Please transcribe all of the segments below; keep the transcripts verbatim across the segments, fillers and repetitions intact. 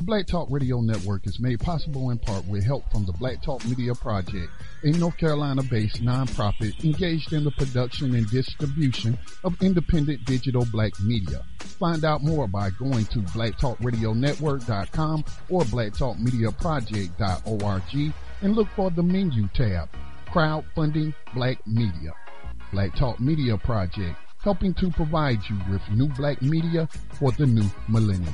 Black Talk Radio Network is made possible in part with help from the Black Talk Media Project, a North Carolina-based nonprofit engaged in the production and distribution of independent digital black media. Find out more by going to black talk radio network dot com or black talk media project dot org and look for the menu tab, Crowdfunding Black Media. Black Talk Media Project, helping to provide you with new black media for the new millennium.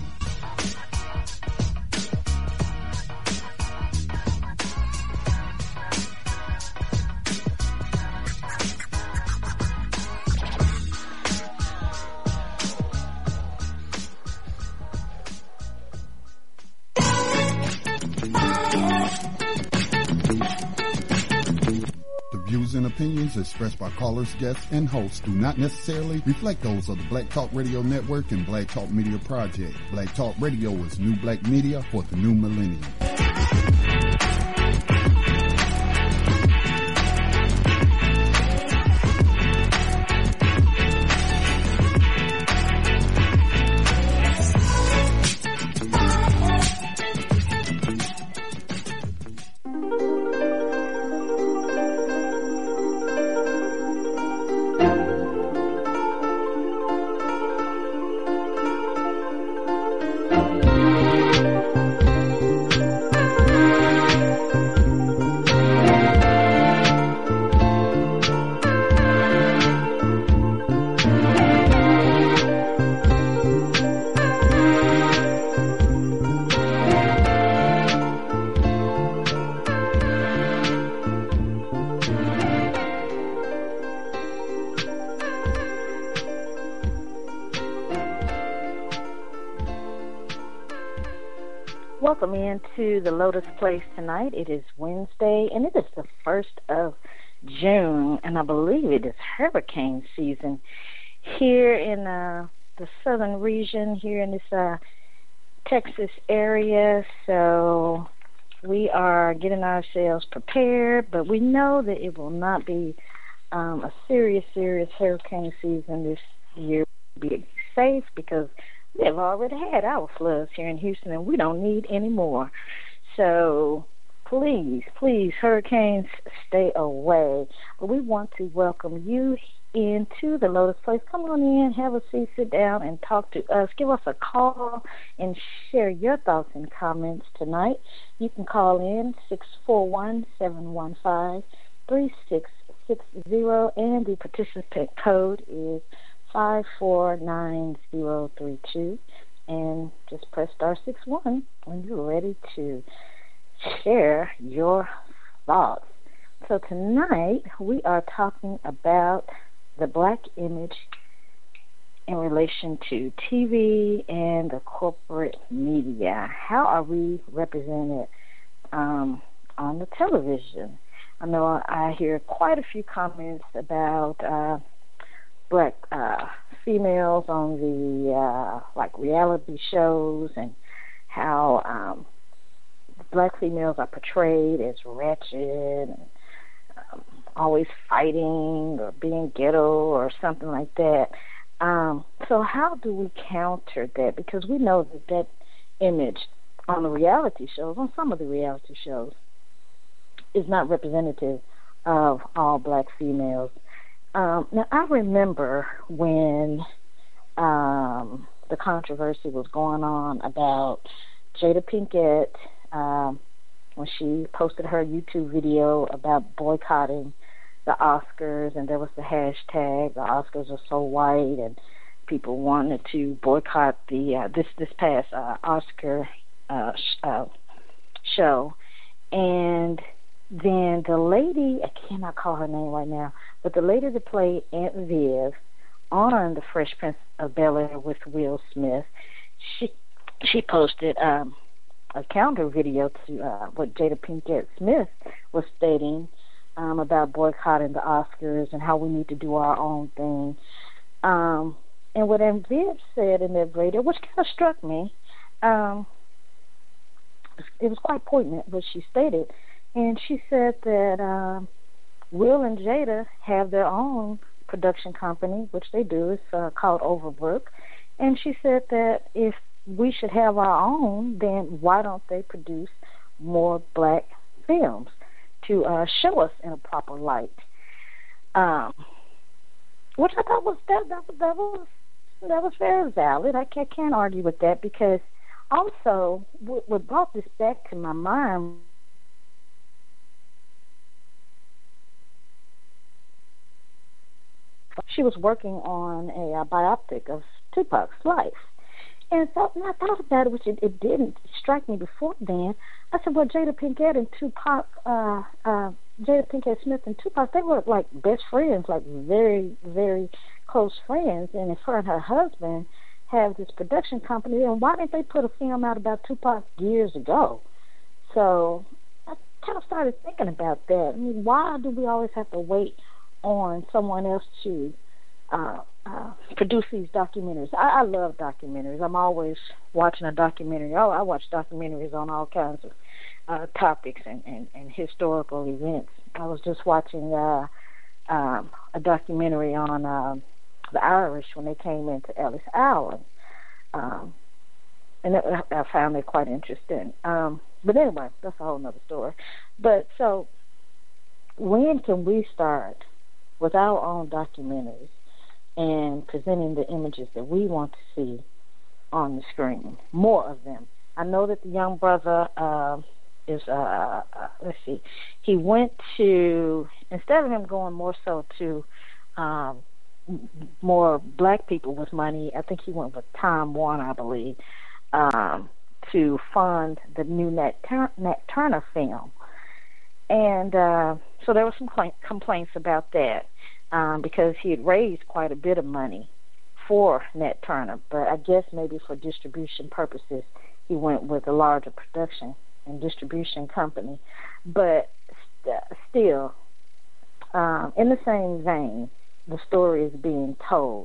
And opinions expressed by callers, guests, and hosts do not necessarily reflect those of the Black Talk Radio Network and Black Talk Media Project. Black Talk Radio is new black media for the new millennium. Welcome into the Lotus Place tonight. It is Wednesday, and it is the first of June, and I believe it is hurricane season here in uh, the southern region, here in this uh, Texas area. So we are getting ourselves prepared, but we know that it will not be um, a serious, serious hurricane season this year. Be safe because we have already had our floods here in Houston, and we don't need any more. So please, please, hurricanes, stay away. But we want to welcome you into the Lotus Place. Come on in, have a seat, sit down, and talk to us. Give us a call and share your thoughts and comments tonight. You can call in six four one, seven one five, three six six zero, and the participant code is five four nine zero three two, and just press star six one when you're ready to share your thoughts. So tonight we are talking about the black image in relation to T V and the corporate media. How are we represented um, on the television? I know I hear quite a few comments about uh, black uh, females on the uh, like reality shows, and how um, black females are portrayed as wretched and um, always fighting or being ghetto or something like that. Um, so how do we counter that? Because we know that that image on the reality shows, on some of the reality shows, is not representative of all black females. Um, now, I remember when um, the controversy was going on about Jada Pinkett, um, when she posted her YouTube video about boycotting the Oscars, and there was the hashtag, the Oscars are so white, and people wanted to boycott the uh, this this past uh, Oscar uh, sh- uh, show. And then the lady, I cannot call her name right now, but the lady that played Aunt Viv on The Fresh Prince of Bel-Air with Will Smith, she she posted um, a counter video to uh, what Jada Pinkett Smith was stating um, about boycotting the Oscars and how we need to do our own thing. Um, and what Aunt Viv said in that video, which kind of struck me, um, it was quite poignant what she stated. And she said that um, Will and Jada have their own production company, which they do. It's uh, called Overbrook. And she said that if we should have our own, then why don't they produce more black films to uh, show us in a proper light? Um, which I thought was that that, that was that was very valid. I can't, can't argue with that, because also what, what brought this back to my mind. She was working on a, a biopic of Tupac's life. And so when I thought about it, which it, it didn't strike me before then, I said, well, Jada Pinkett and Tupac, uh, uh, Jada Pinkett Smith and Tupac, they were like best friends, like very, very close friends. And if her and her husband have this production company, then why didn't they put a film out about Tupac years ago? So I kind of started thinking about that. I mean, why do we always have to wait on someone else to uh, uh, produce these documentaries? I, I love documentaries. I'm always watching a documentary. Oh, I watch documentaries on all kinds of uh, topics and, and, and historical events. I was just watching uh, um, a documentary on uh, the Irish when they came into Ellis Island. Um, and it, I found it quite interesting. Um, but anyway, that's a whole other story. But so when can we start with our own documentaries and presenting the images that we want to see on the screen? More of them. I know that the young brother uh, is, uh, uh, let's see, he went to, instead of him going more so to um, more black people with money, I think he went with Time Warner, I believe, um, to fund the new Nat, Tur- Nat Turner film. And uh, so there were some cl- complaints about that um, because he had raised quite a bit of money for Nat Turner, but I guess maybe for distribution purposes he went with a larger production and distribution company. But st- still, um, in the same vein, the story is being told.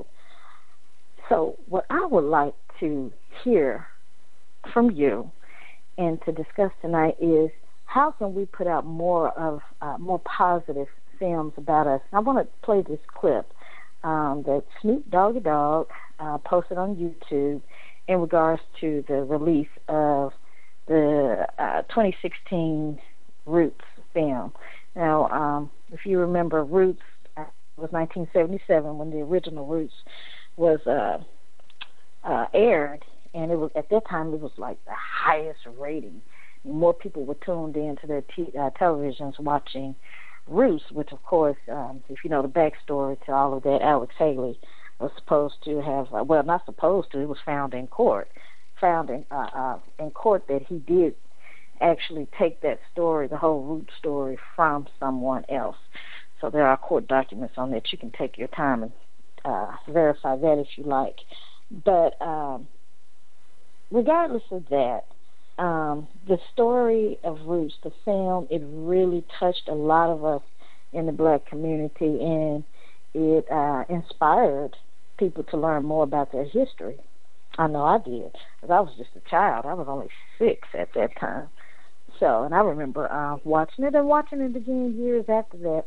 So what I would like to hear from you and to discuss tonight is, how can we put out more of uh, more positive films about us? I want to play this clip um, that Snoop Doggy Dogg uh, posted on YouTube in regards to the release of the uh, twenty sixteen Roots film. Now, um, if you remember, Roots uh, was nineteen seventy-seven when the original Roots was uh, uh, aired, and it was at that time it was like the highest rating. More people were tuned in to their t- uh, televisions watching Roots, which, of course, um, if you know the backstory to all of that, Alex Haley was supposed to have, uh, well, not supposed to, it was found in court, found in, uh, uh, in court that he did actually take that story, the whole Roots story, from someone else. So there are court documents on that. You can take your time and uh, verify that if you like. But um, regardless of that, Um, the story of Roots, the film, it really touched a lot of us in the black community, and it uh, inspired people to learn more about their history. I know I did, because I was just a child. I was only six at that time. So, and I remember uh, watching it and watching it again years after that.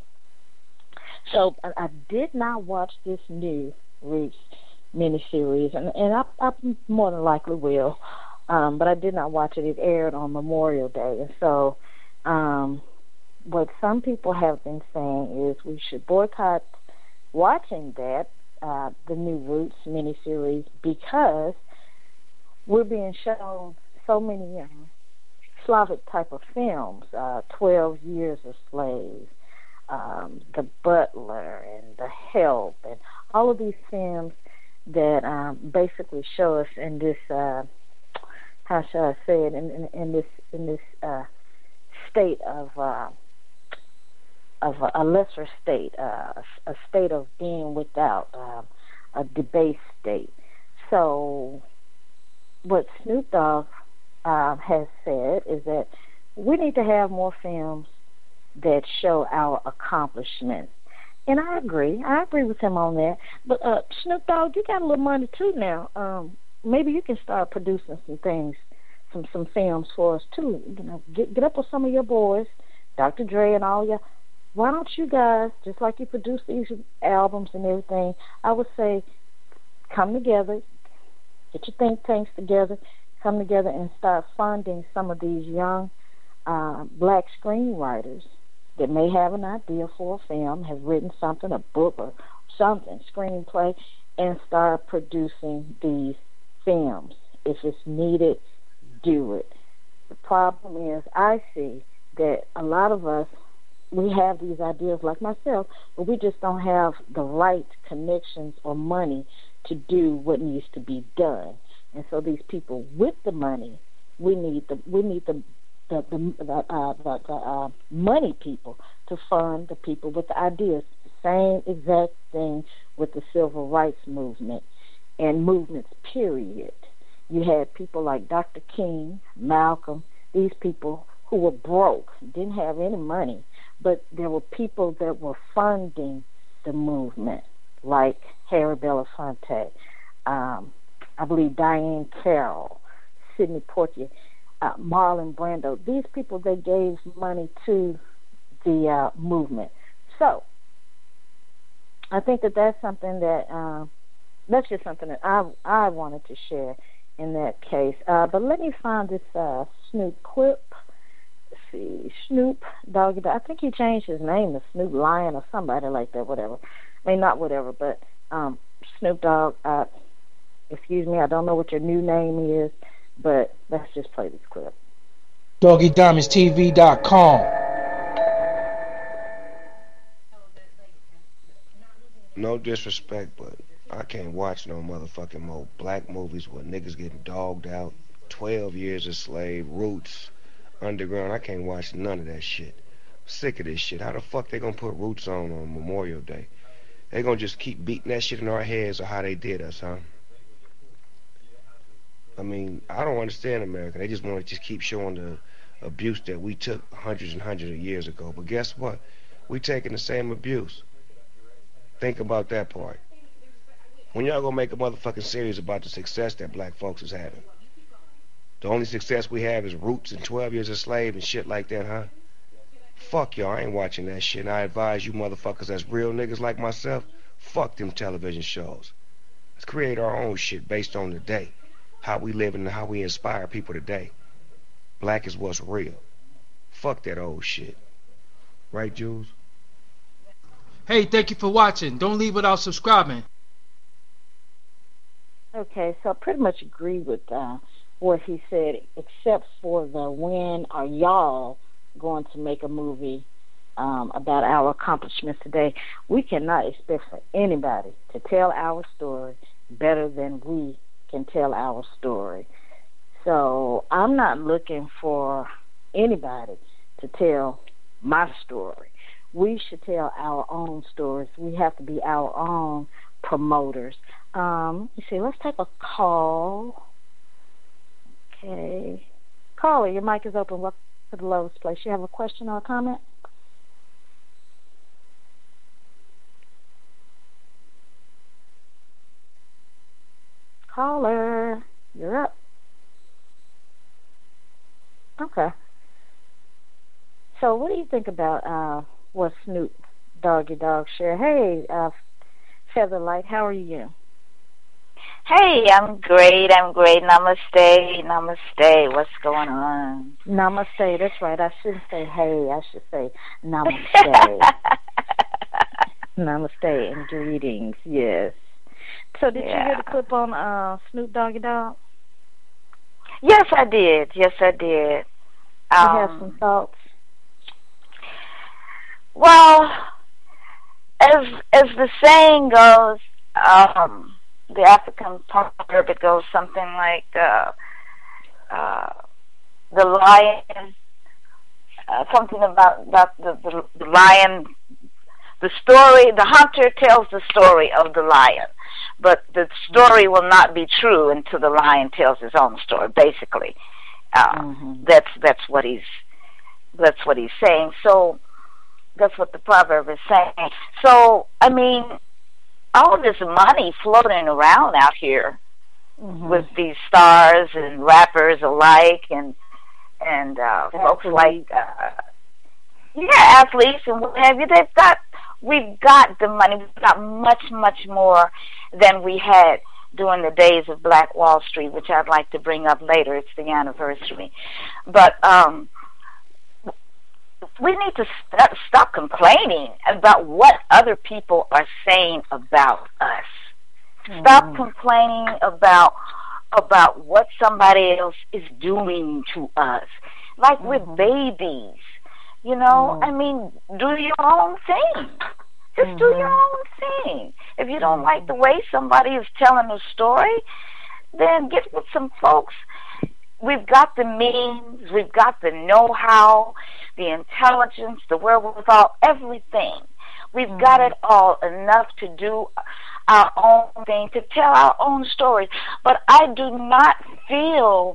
So I, I did not watch this new Roots miniseries, and, and I, I more than likely will. Um, but I did not watch it. It aired on Memorial Day. And so um, what some people have been saying is we should boycott watching that, uh, the new Roots miniseries, because we're being shown so many um, Slavic type of films, uh, twelve Years a Slave, um, The Butler, and The Help, and all of these films that um, basically show us in this uh, how shall I say it, in, in, in this in this uh, state of uh, of a, a lesser state, uh, a, a state of being without, uh, a debased state. So what Snoop Dogg uh, has said is that we need to have more films that show our accomplishments. And I agree. I agree with him on that. But uh, Snoop Dogg, you got a little money too now. Um, maybe you can start producing some things, some some films for us too. You know, get get up with some of your boys, Doctor Dre and all your. Why don't you guys, just like you produce these albums and everything, I would say, come together, Get your think tanks together, come together and start funding some of these young uh, black screenwriters that may have an idea for a film, have written something, a book or something, screenplay, and start producing these films. If it's needed, do it. The problem is I see that a lot of us, we have these ideas like myself, but we just don't have the right connections or money to do what needs to be done. And so these people with the money, we need the we need the the the, the, uh, the, the uh, money people to fund the people with the ideas. Same exact thing with the civil rights movement and movements, period. You had people like Doctor King, Malcolm, these people who were broke, didn't have any money, but there were people that were funding the movement, like Harry Belafonte, um, I believe Diane Carroll, Sidney Poitier, uh, Marlon Brando. These people, they gave money to the uh, movement. So I think that that's something that, uh, that's just something that I, I wanted to share in that case. Uh, but let me find this uh, Snoop clip. Let's see, Snoop Doggy Dogg. I think he changed his name to Snoop Lion or somebody like that, whatever. I mean, not whatever, but um, Snoop Dogg, uh, excuse me, I don't know what your new name is, but let's just play this clip. Doggy Diamonds T V dot com. No disrespect, but I can't watch no motherfucking more black movies where niggas getting dogged out, twelve years a slave, Roots, Underground. I can't watch none of that shit. I'm sick of this shit. How the fuck they gonna put Roots on on Memorial Day? They gonna just keep beating that shit in our heads or how they did us, huh? I mean, I don't understand America. They just want to just keep showing the abuse that we took hundreds and hundreds of years ago. But guess what? We taking the same abuse. Think about that part. When y'all gonna make a motherfucking series about the success that black folks is having? The only success we have is Roots and twelve years a slave and shit like that, huh? Fuck y'all, I ain't watching that shit. And I advise you motherfuckers that's real niggas like myself, fuck them television shows. Let's create our own shit based on the day. How we live and how we inspire people today. Black is what's real. Fuck that old shit. Right, Jules? Hey, thank you for watching. Don't leave without subscribing. Okay, so I pretty much agree with uh, what he said, except for the when are y'all going to make a movie um, about our accomplishments today. We cannot expect for anybody to tell our story better than we can tell our story. So I'm not looking for anybody to tell my story. We should tell our own stories. We have to be our own promoters. Um, you see, let's take a call. Okay. Caller, your mic is open. Welcome to the Lotus Place. You have a question or a comment? Caller, you're up. Okay. So what do you think about uh, what Snoop Doggy Dogg shared? Hey, uh, Featherlight, how are you? Hey, I'm great. I'm great. Namaste. Namaste. What's going on? Namaste. That's right. I shouldn't say hey. I should say namaste. Namaste and greetings. Yes. So did yeah. you hear the clip on uh, Snoop Doggy Dogg? Yes, I did. Yes, I did. You um, have some thoughts? Well, as as the saying goes, um, the African proverb, it goes something like uh, uh, the lion, uh, something about, about the, the, the lion, the story, the hunter tells the story of the lion, but the story will not be true until the lion tells his own story, basically. Uh, mm-hmm. That's that's what he's that's what he's saying. So that's what the proverb is saying. So, I mean, all this money floating around out here mm-hmm. with these stars and rappers alike and and uh, folks like uh, yeah, athletes and what have you. They've got we've got the money. We've got much much more than we had during the days of Black Wall Street, which I'd like to bring up later. It's the anniversary. But um, we need to st- stop complaining about what other people are saying about us. Mm-hmm. Stop complaining about about what somebody else is doing to us. Like mm-hmm. with babies, you know, mm-hmm. I mean, do your own thing. Just mm-hmm. do your own thing. If you don't like the way somebody is telling a story, then get with some folks. We've got the means, we've got the know-how, the intelligence, the wherewithal, everything. We've mm-hmm. got it all, enough to do our own thing, to tell our own stories. But I do not feel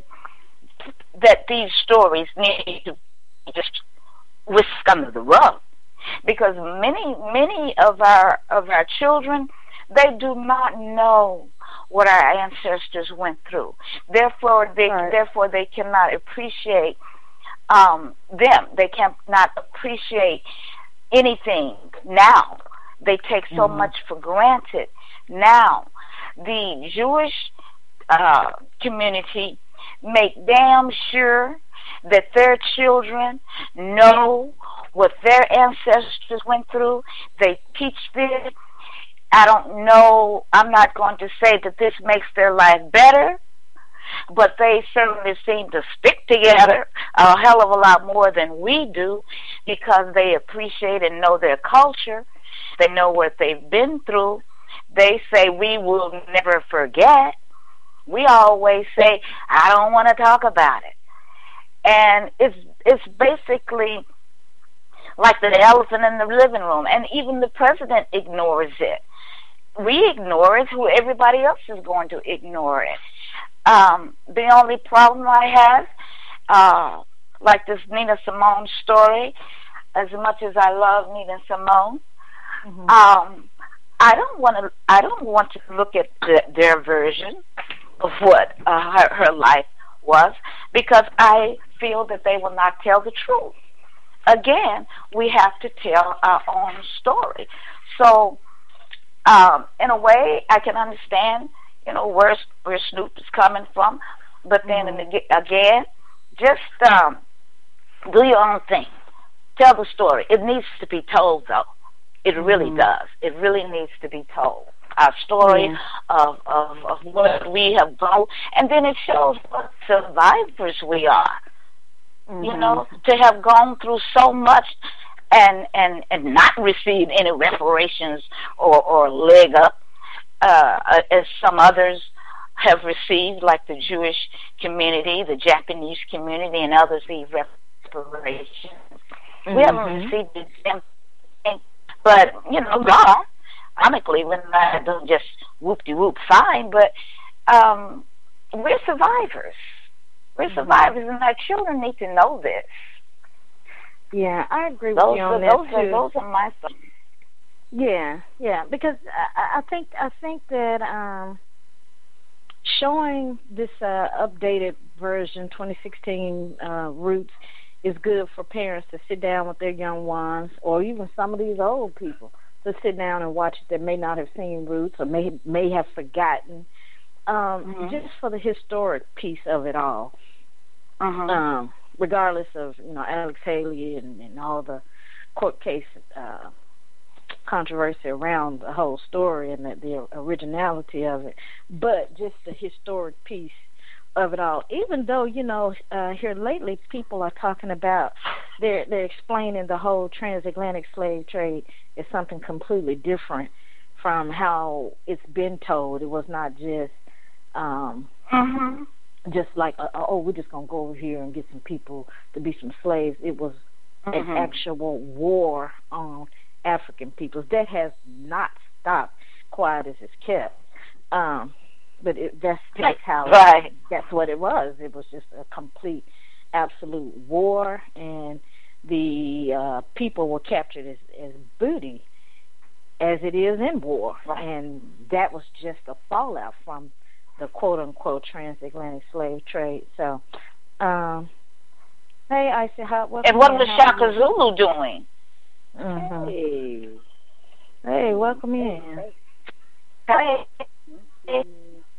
that these stories need to be just whisked under the rug, because many, many of our of our children, they do not know what our ancestors went through. Therefore, they right. therefore they cannot appreciate um, them. They cannot appreciate anything now. They take so mm-hmm. much for granted now. The Jewish uh, community make damn sure that their children know what their ancestors went through. They teach this. I don't know, I'm not going to say that this makes their life better, but they certainly seem to stick together a hell of a lot more than we do, because they appreciate and know their culture. They know what they've been through. They say, we will never forget. We always say, I don't want to talk about it. And it's it's basically like the elephant in the living room, and even the president ignores it. We ignore it, who everybody else is going to ignore it. Um, the only problem I have, uh, like this Nina Simone story, as much as I love Nina Simone, mm-hmm. um, I don't want to. I don't want to look at the, their version of what uh, her, her life was, because I feel that they will not tell the truth. Again, we have to tell our own story. So, um, in a way, I can understand, you know, where where Snoop is coming from, but then mm-hmm. again, just um, do your own thing. Tell the story. It needs to be told, though. It really mm-hmm. does. It really needs to be told. Our story mm-hmm. of, of of what we have gone, and then it shows what survivors we are. Mm-hmm. You know, to have gone through so much and and and not receive any reparations or or leg up, uh, as some others have received, like the Jewish community, the Japanese community, and others receive reparations. Mm-hmm. We haven't received it, but you know, God, I'm a Cleveland, I don't just whoop-de-whoop fine, but um, we're survivors. We're survivors, and our children need to know this. Yeah, I agree with those you on are, that those too. Are, those are my thoughts. Yeah, yeah, because I, I think I think that um, showing this uh, updated version, twenty sixteen uh, Roots, is good for parents to sit down with their young ones, or even some of these old people, to sit down and watch it that may not have seen Roots or may may have forgotten. Um, mm-hmm. Just for the historic piece of it all, uh-huh. um, regardless of you know Alex Haley and, and all the court case uh, controversy around the whole story and the, the originality of it, but just the historic piece of it all. Even though you know uh, here lately people are talking about they're they're explaining the whole transatlantic slave trade is something completely different from how it's been told. It was not just Um, mm-hmm. just like, uh, oh, we're just going to go over here and get some people to be some slaves. It was mm-hmm. an actual war on African peoples. That has not stopped, quiet as it's kept. Um, but it, that's, that's how, right. that's what it was. It was just a complete, absolute war, and the uh, people were captured as, as booty, as it is in war. Right. And that was just a fallout from the quote-unquote transatlantic slave trade. So, um, hey, Icy Hot. And what was Shaka Zulu doing? Mm-hmm. Hey. Hey, welcome in. Hey.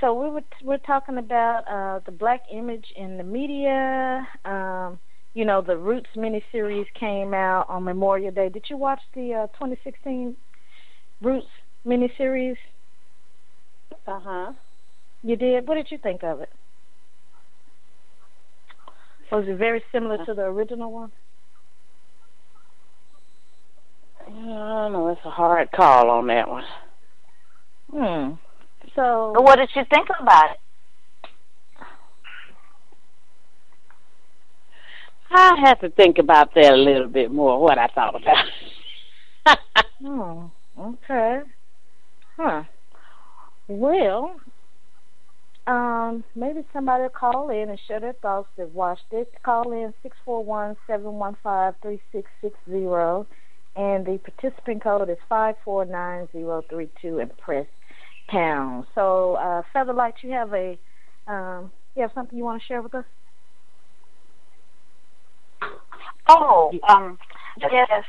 so we were we're talking about uh, the black image in the media. Um, you know, the Roots miniseries came out on Memorial Day. Did you watch the uh, twenty sixteen Roots miniseries? Uh huh. You did. What did you think of it? Was it very similar to the original one? I don't know. It's a hard call on that one. Hmm. So, But what did you think about it? I have to think about that a little bit more, what I thought about it. hmm. Okay. Huh. Well, um, maybe somebody will call in and share their thoughts. They've watched it. Call in six four one, seven one five, three six six zero, and the participant code is five four nine zero three two, and press pound. So, uh, Featherlight, you have a, um, you have something you want to share with us? Oh, um, yes.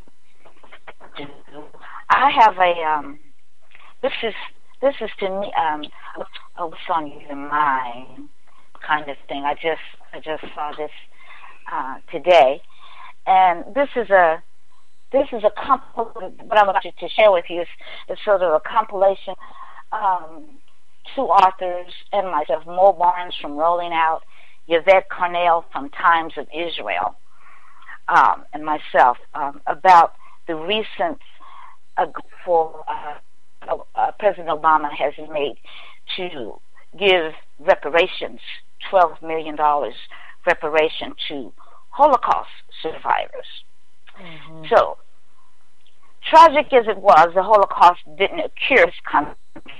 I have a, um, this is, this is to me, um, oh, what's on your mind kind of thing. I just, I just saw this, uh, today. And this is a, this is a compil- what I'm about to share with you is, is sort of a compilation, um, two authors and myself, Mo Barnes from Rolling Out, Yvette Cornell from Times of Israel, um, and myself, um, about the recent uh, for uh, uh, President Obama has made to give reparations, twelve million dollars reparation to Holocaust survivors. Mm-hmm. So, tragic as it was, the Holocaust didn't occur in this country.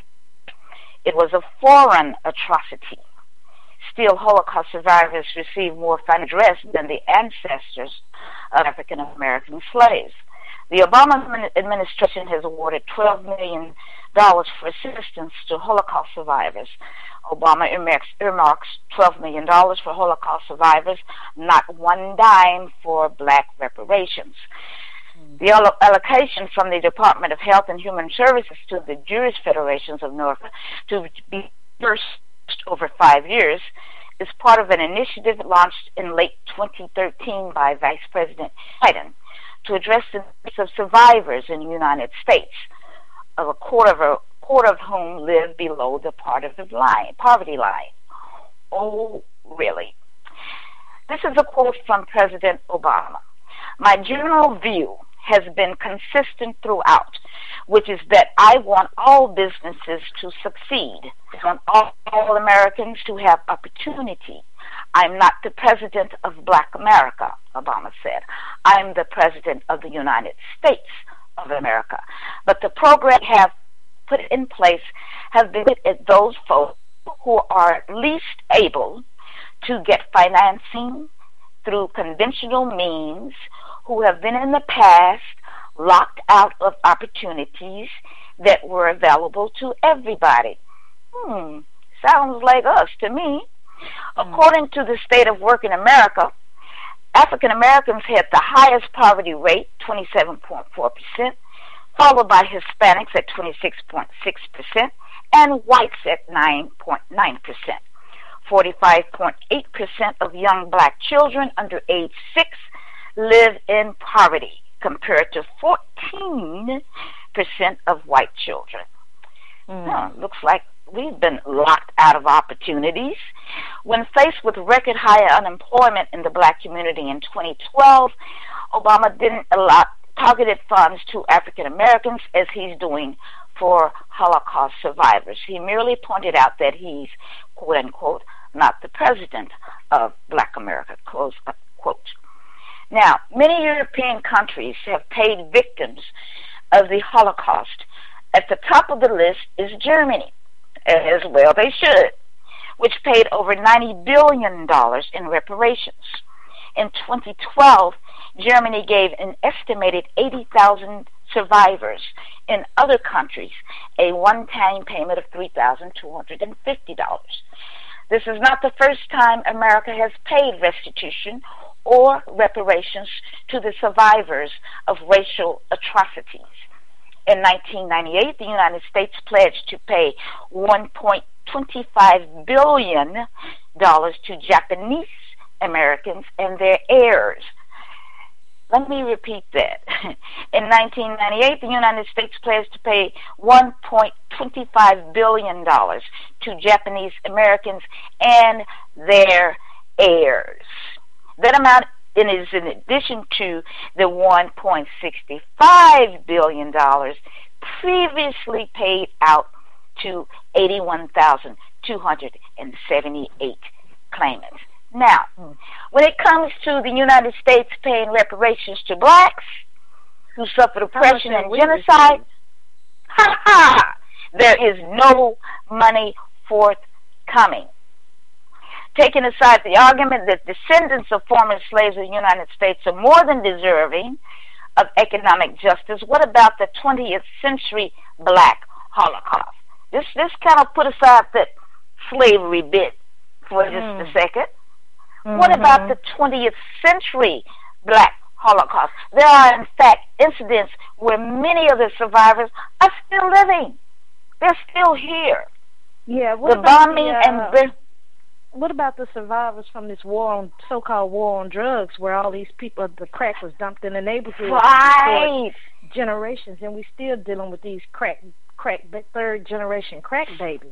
It was a foreign atrocity. Still, Holocaust survivors receive more financial redress than the ancestors of African American slaves. The Obama administration has awarded twelve million dollars for assistance to Holocaust survivors. Obama earmarks twelve million dollars for Holocaust survivors, not one dime for black reparations. Mm-hmm. The allocation from the Department of Health and Human Services to the Jewish Federations of North to be dispersed over five years is part of an initiative launched in late twenty thirteen by Vice President Biden to address the needs of survivors in the United States, of a quarter of a quarter of whom live below the poverty line. Poverty line. Oh, really? This is a quote from President Obama. My general view has been consistent throughout, which is that I want all businesses to succeed. I want all, all Americans to have opportunity. I'm not the president of Black America, Obama said. I'm the president of the United States of America. But the program we have put in place has been at those folks who are least able to get financing through conventional means, who have been in the past locked out of opportunities that were available to everybody. Hmm, sounds like us to me. According to the State of Work in America, African Americans had the highest poverty rate, twenty-seven point four percent, followed by Hispanics at twenty-six point six percent, and whites at nine point nine percent. forty-five point eight percent of young black children under age six live in poverty, compared to fourteen percent of white children. Mm. Huh, looks like we've been locked out of opportunities. When faced with record high unemployment in the black community in twenty twelve, Obama didn't allot targeted funds to African Americans as he's doing for Holocaust survivors. He merely pointed out that he's, quote unquote, not the president of Black America, close quote. Now, many European countries have paid victims of the Holocaust. At the top of the list is Germany, as well they should, which paid over ninety billion dollars in reparations. In twenty twelve, Germany gave an estimated eighty thousand survivors in other countries a one-time payment of three thousand two hundred fifty dollars. This is not the first time America has paid restitution or reparations to the survivors of racial atrocities. In nineteen ninety-eight, the United States pledged to pay one point twenty-five billion dollars to Japanese Americans and their heirs. Let me repeat that. In nineteen ninety-eight, the United States pledged to pay one point two five billion dollars to Japanese Americans and their heirs. That amount is in addition to the one point six five billion dollars previously paid out to eighty-one thousand two hundred seventy-eight claimants. Now, when it comes to the United States paying reparations to blacks who suffered oppression and genocide, ha ha, there is no money forthcoming. Taking aside the argument that descendants of former slaves of the United States are more than deserving of economic justice, what about the twentieth century black Holocaust? This this kind of put aside that slavery bit for just mm. a second. Mm-hmm. What about the twentieth century black Holocaust? There are, in fact, incidents where many of the survivors are still living. They're still here. Yeah, what the about bombing the, uh, and the, what about the survivors from this war on so-called war on drugs, where all these people, the crack was dumped in the neighborhood right. for generations, and we're still dealing with these crack, crack, third generation crack babies.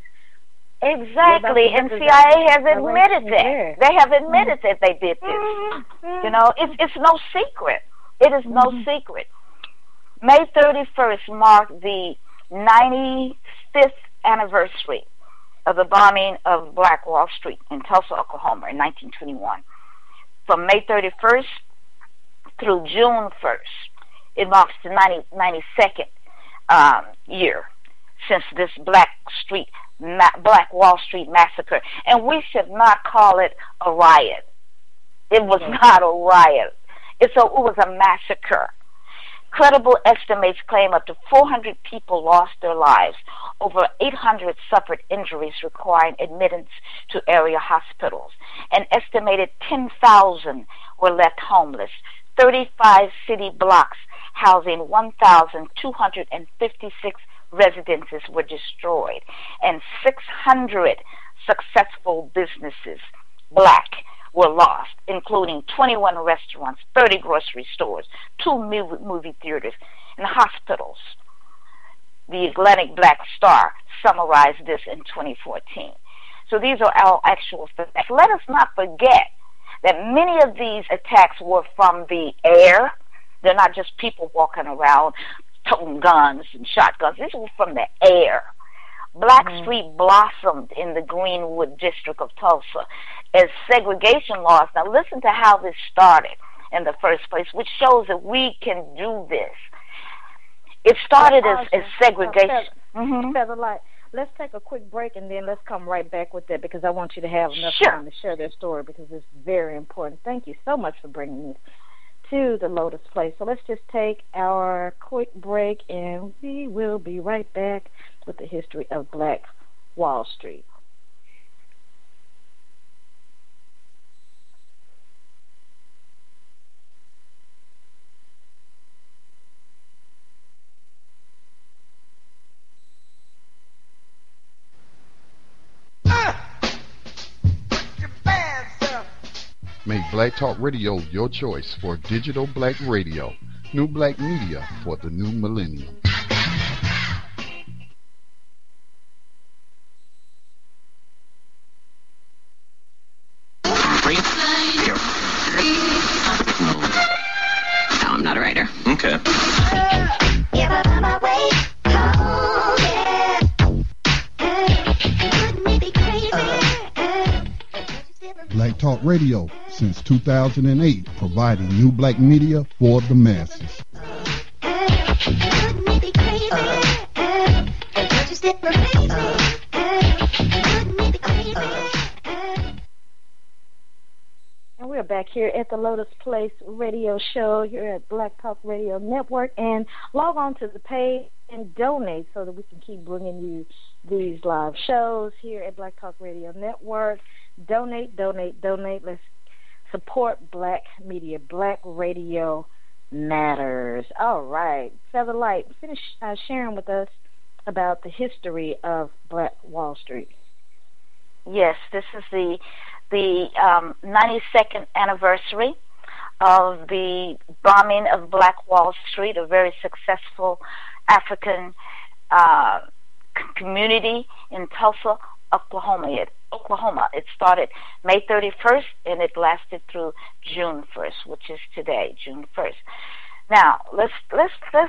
Exactly, and C I A has admitted that. They have admitted mm-hmm. that they did this. Mm-hmm. You know, it's it's no secret. It is no mm-hmm. secret. May thirty-first marked the ninety-fifth anniversary of the bombing of Black Wall Street in Tulsa, Oklahoma in nineteen twenty-one. From May thirty-first through June first, it marks the ninety-second um, year since this Black Street Ma- Black Wall Street massacre, and we should not call it a riot. It was mm-hmm. not a riot. It's a, it was a massacre. Credible estimates claim up to four hundred people lost their lives. Over eight hundred suffered injuries requiring admittance to area hospitals. An estimated ten thousand were left homeless. thirty-five city blocks housing one thousand two hundred fifty-six residences were destroyed, and six hundred successful businesses, black, were lost, including twenty-one restaurants, thirty grocery stores, two movie theaters, and hospitals. The Atlantic Black Star summarized this in twenty fourteen. So these are our actual facts. Let us not forget that many of these attacks were from the air. They're not just people walking around toting guns and shotguns. These were from the air. Black mm-hmm. Street blossomed in the Greenwood district of Tulsa as segregation laws. Now listen to how this started in the first place, which shows that we can do this. It started as, as segregation. Uh, Feather, mm-hmm. Featherlight, let's take a quick break and then let's come right back with that, because I want you to have enough sure. time to share their story, because it's very important. Thank you so much for bringing this to the Lotus Place. So let's just take our quick break, and we will be right back with the history of Black Wall Street. Make Black Talk Radio your choice for digital black radio. New black media for the new millennium. No, I'm not a writer. Okay. Black Talk Radio since two thousand eight, providing new black media for the masses. And we're back here at the Lotus Place radio show here at Black Talk Radio Network, and log on to the page and donate so that we can keep bringing you these live shows here at Black Talk Radio Network. Donate, donate, donate. Let's support black media. Black radio matters. All right. Featherlight, finish uh, sharing with us about the history of Black Wall Street. Yes, this is the the um, ninety-second anniversary of the bombing of Black Wall Street, a very successful African uh, c- community in Tulsa, Oklahoma. It, Oklahoma. It started May thirty-first and it lasted through June first, which is today, June first. Now let's let's let's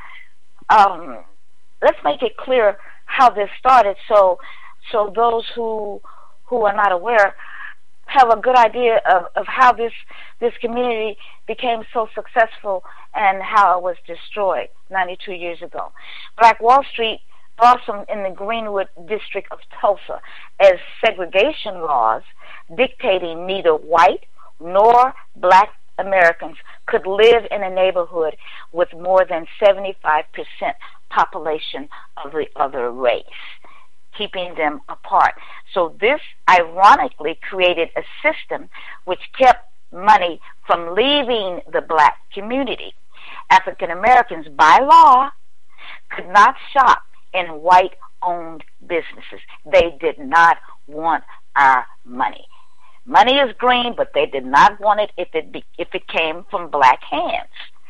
um, let's make it clear how this started, so so those who who are not aware have a good idea of, of how this this community became so successful and how it was destroyed ninety-two years ago. Black Wall Street blossomed in the Greenwood district of Tulsa as segregation laws dictating neither white nor black Americans could live in a neighborhood with more than seventy-five percent population of the other race, keeping them apart. So this ironically created a system which kept money from leaving the black community. African Americans, by law, could not shop in white-owned businesses. They did not want our money. Money is green, but they did not want it if it be, if it came from black hands.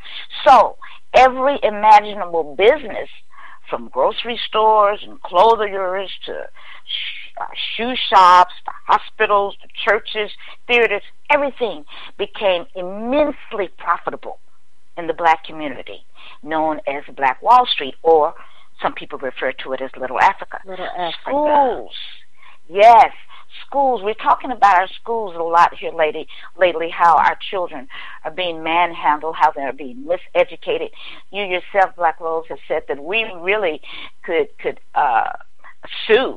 So every imaginable business, from grocery stores and clothiers to sh- uh, shoe shops, to hospitals, to churches, theaters, everything became immensely profitable in the black community, known as Black Wall Street, or some people refer to it as Little Africa. Little Africa. Schools, yes, schools. We're talking about our schools a lot here lately, lately, how our children are being manhandled, how they're being miseducated. You yourself, Black Rose, have said that we really could could uh, sue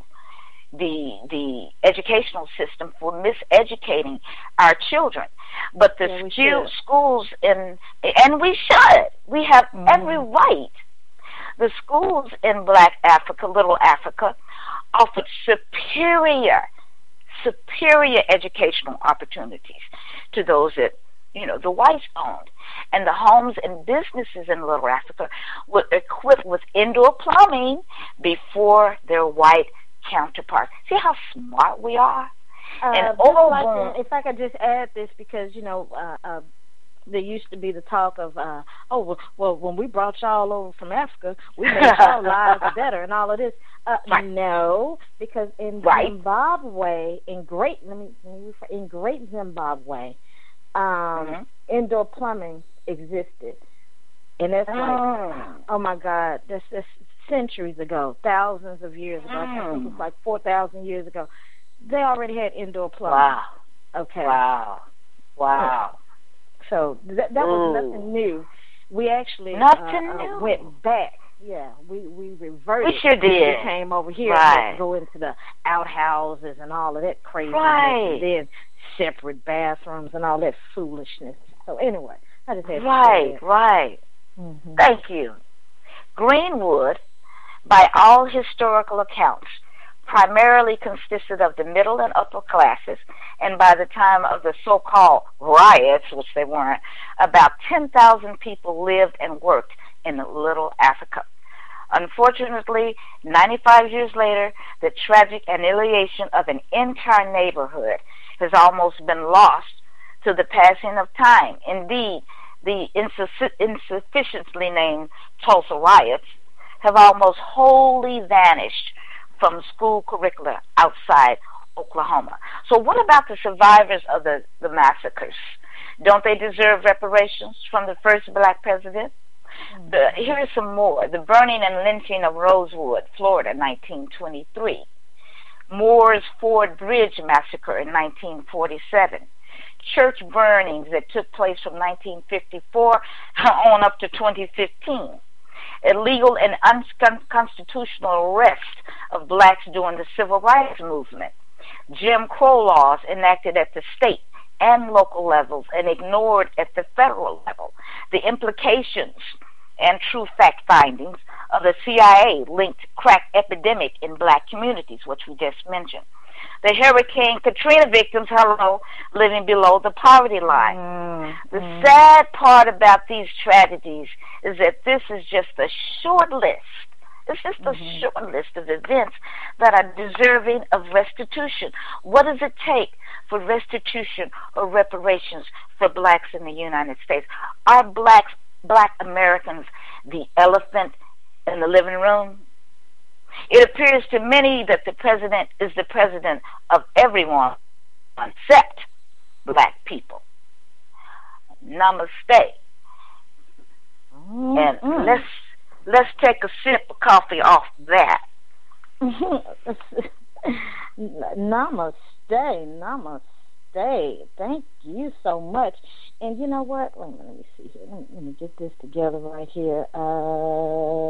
the the educational system for miseducating our children. But the yeah, skill, schools, in, and we should, we have mm-hmm. every right. The schools in Black Africa, Little Africa, offered superior superior educational opportunities to those that, you know, the whites owned. And the homes and businesses in Little Africa were equipped with indoor plumbing before their white counterparts. See how smart we are? Uh, and like, if I could just add this, because, you know, uh, uh, there used to be the talk of, uh, oh, well, well, when we brought y'all over from Africa, we made y'all lives better and all of this. Uh, right. No, because in right. Zimbabwe, in Great, let me, let me refer, in Great Zimbabwe, um, mm-hmm. indoor plumbing existed, and that's like, mm. oh my God, that's, that's centuries ago, thousands of years ago. Mm. I think it was like four thousand years ago. They already had indoor plumbing. Wow. Okay. Wow. Wow. So that that was Ooh. nothing new. We actually nothing uh, new. Uh, went back. Yeah, we we reverted. We sure did. We came over here right. and go into the outhouses and all of that craziness, right. and then separate bathrooms and all that foolishness. So anyway, I just had right, to say right. Mm-hmm. Thank you. Greenwood, by all historical accounts, primarily consisted of the middle and upper classes, and by the time of the so-called riots, which they weren't, about ten thousand people lived and worked in Little Africa. Unfortunately, ninety-five years later, the tragic annihilation of an entire neighborhood has almost been lost to the passing of time. Indeed, the insuff- insufficiently named Tulsa riots have almost wholly vanished from school curricula outside Oklahoma. So what about the survivors of the, the massacres? Don't they deserve reparations from the first black president? Mm-hmm. The, here is some more. The burning and lynching of Rosewood, Florida, nineteen twenty-three. Moore's Ford Bridge massacre in nineteen forty-seven. Church burnings that took place from nineteen fifty-four on up to twenty fifteen. Illegal and unconstitutional arrest of blacks during the civil rights movement. Jim Crow laws enacted at the state and local levels and ignored at the federal level. The implications and true fact findings of the C I A-linked crack epidemic in black communities, which we just mentioned. The Hurricane Katrina victims, hello, living below the poverty line. Mm, the mm. sad part about these tragedies is that this is just a short list, It's just a Mm-hmm. short list of events that are deserving of restitution. What does it take for restitution or reparations for blacks in the United States? Are blacks, black Americans the elephant in the living room? It appears to many that the president is the president of everyone except black people. Namaste. Mm-hmm. And let's let's take a sip of coffee off that. Namaste, namaste. Thank you so much. And you know what? Let me, let me see here. Let me, let me get this together right here. Uh,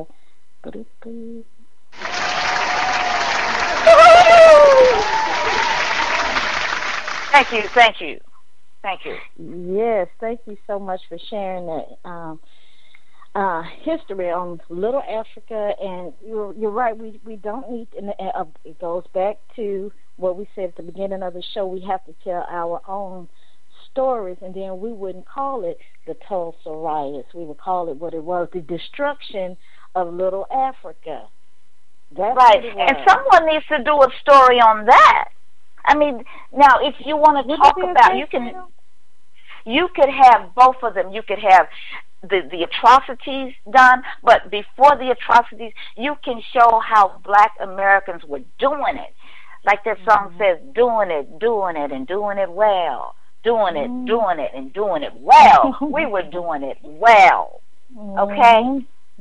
Thank you, thank you, thank you. Yes, thank you so much for sharing that um, uh, history on Little Africa. And you're, you're right. We we don't need. And uh, it goes back to what we said at the beginning of the show. We have to tell our own stories, and then we wouldn't call it the Tulsa riots. We would call it what it was: the destruction of Little Africa. That's right, what it was. and someone needs to do a story on that. I mean, now if you want to talk about, you can, you could have both of them. You could have the the atrocities done, but before the atrocities, you can show how Black Americans were doing it, like that song mm-hmm. says, doing it, doing it, and doing it well, doing it, mm-hmm. doing it, and doing it well. We were doing it well. Okay,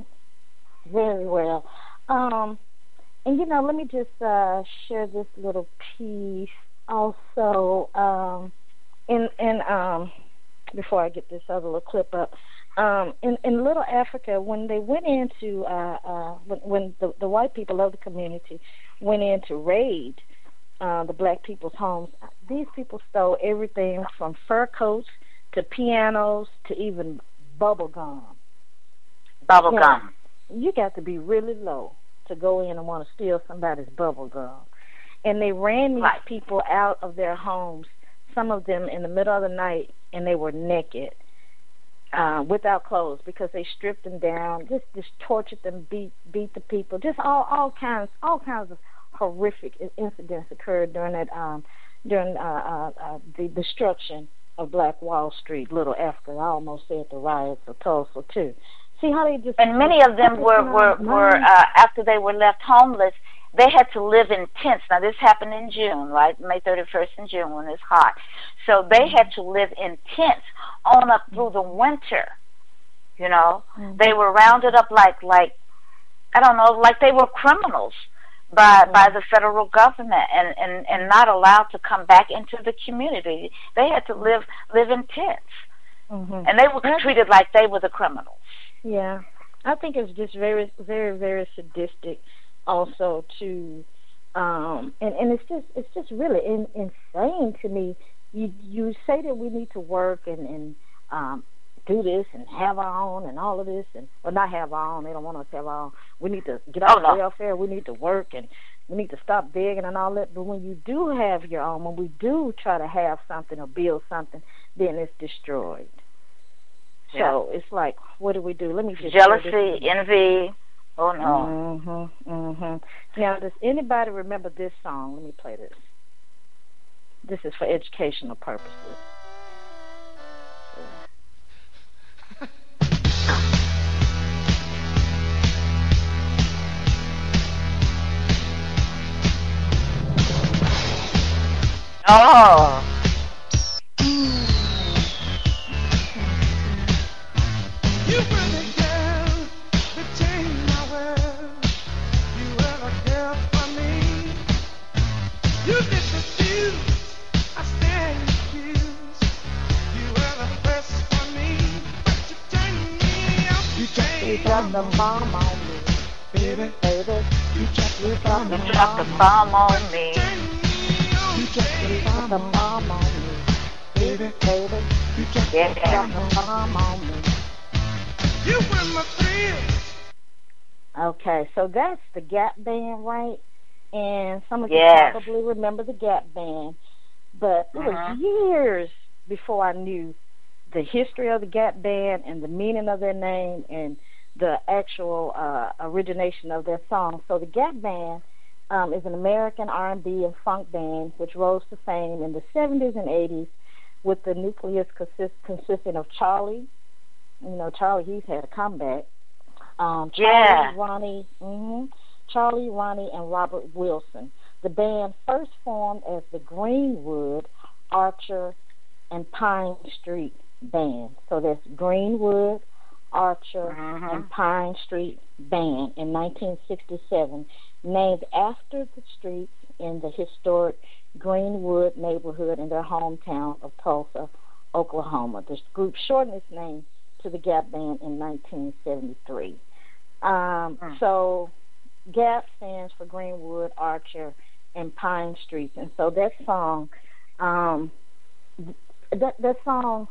very well. Um. And, you know, let me just uh, share this little piece also. Um, in, in um, before I get this other little clip up. Um, in, in Little Africa, when they went into, uh, uh, when, when the, the white people of the community went in to raid uh, the black people's homes, these people stole everything from fur coats to pianos to even bubble gum. Bubble you gum. Know, you got to be really low to go in and want to steal somebody's bubble gum. And they ran these right. people out of their homes, some of them in the middle of the night, and they were naked, uh, without clothes, because they stripped them down, just just tortured them, beat beat the people, just all all kinds all kinds of horrific incidents occurred during that um during uh, uh, uh, the destruction of Black Wall Street, Little Africa. I almost said the riots of Tulsa too. See how they just and many of them were were were uh, after they were left homeless, they had to live in tents. Now this happened in June, right? May thirty-first in June when it's hot. So they had to live in tents on up through the winter. You know, mm-hmm. they were rounded up like like I don't know, like they were criminals by mm-hmm. by the federal government, and, and, and not allowed to come back into the community. They had to live live in tents, mm-hmm. and they were treated like they were the criminals. Yeah, I think it's just very, very, very sadistic, also to, um, and and it's just it's just really in, insane to me. You you say that we need to work and and um, do this and have our own and all of this, and or not have our own. They don't want us to have our own. We need to get out oh, of no. welfare. We need to work and we need to stop begging and all that. But when you do have your own, when we do try to have something or build something, then it's destroyed. So yeah. It's like, what do we do? Let me just jealousy, envy. Oh no. Mhm, mhm. Now, does anybody remember this song? Let me play this. This is for educational purposes. Oh. You really girl that changed my world. You ever cared for me? You did the shoes, I stand accused. You ever press for me, but you turned me out. You You dropped the bomb on me, baby. baby. You dropped You the dropped You the dropped the bomb on me. You dropped the bomb on me, baby. baby. You dropped Yeah. You dropped the bomb on me. You were my thrill. Okay, so that's the Gap Band, right? And some of Yes. you probably remember the Gap Band, but it Uh-huh. was years before I knew the history of the Gap Band and the meaning of their name and the actual uh, origination of their song. So the Gap Band um, is an American R and B and funk band which rose to fame in the seventies and eighties with the nucleus consist, consisting of Charlie. You know, Charlie, he's had a comeback. Um, Charlie, Yeah. Ronnie, mm-hmm, Charlie, Ronnie, and Robert Wilson. The band first formed as the Greenwood, Archer, and Pine Street Band. So that's Greenwood, Archer, Mhm. and Pine Street Band in nineteen sixty-seven, named after the streets in the historic Greenwood neighborhood in their hometown of Tulsa, Oklahoma. The group shortened its name to the Gap Band in nineteen seventy-three. Um, Mm. So Gap stands for Greenwood, Archer, and Pine Streets. And so that song, um, that, that song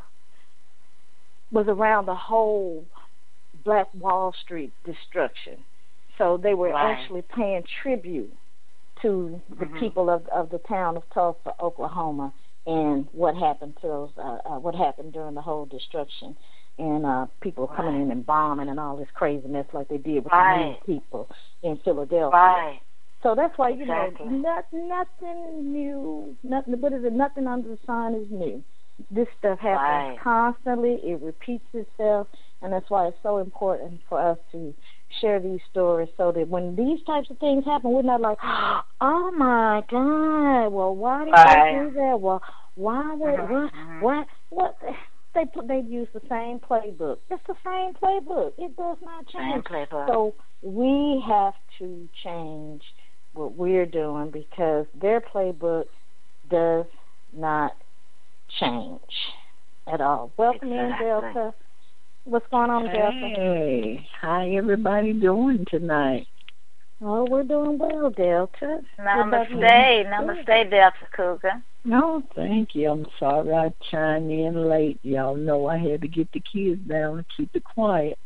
was around the whole Black Wall Street destruction. So they were Right. actually paying tribute to the Mhm. people of of the town of Tulsa, Oklahoma, and what happened to those uh, uh, what happened during the whole destruction, and uh, people coming in and bombing and all this craziness like they did with Right. the Jewish people in Philadelphia. Right. So that's why, you Exactly. know, not, nothing new, nothing, what is it, nothing under the sun is new. This stuff happens Right. constantly, it repeats itself, and that's why it's so important for us to share these stories so that when these types of things happen, we're not like, oh my God, well, why did Right. they do that? Well, why did, Mhm, what, mhm. what, what, they put, they use the same playbook. It's the same playbook. It does not Same change. playbook. So we have to change what we're doing because their playbook does not change at all. Welcome Exactly. in, Delta. What's going on, Delta? Hey, how everybody doing tonight? Oh, we're doing well, Delta. What about you? Namaste. Namaste, Delta Cougar. No, thank you. I'm sorry I chimed in late. Y'all know I had to get the kids down and keep it quiet.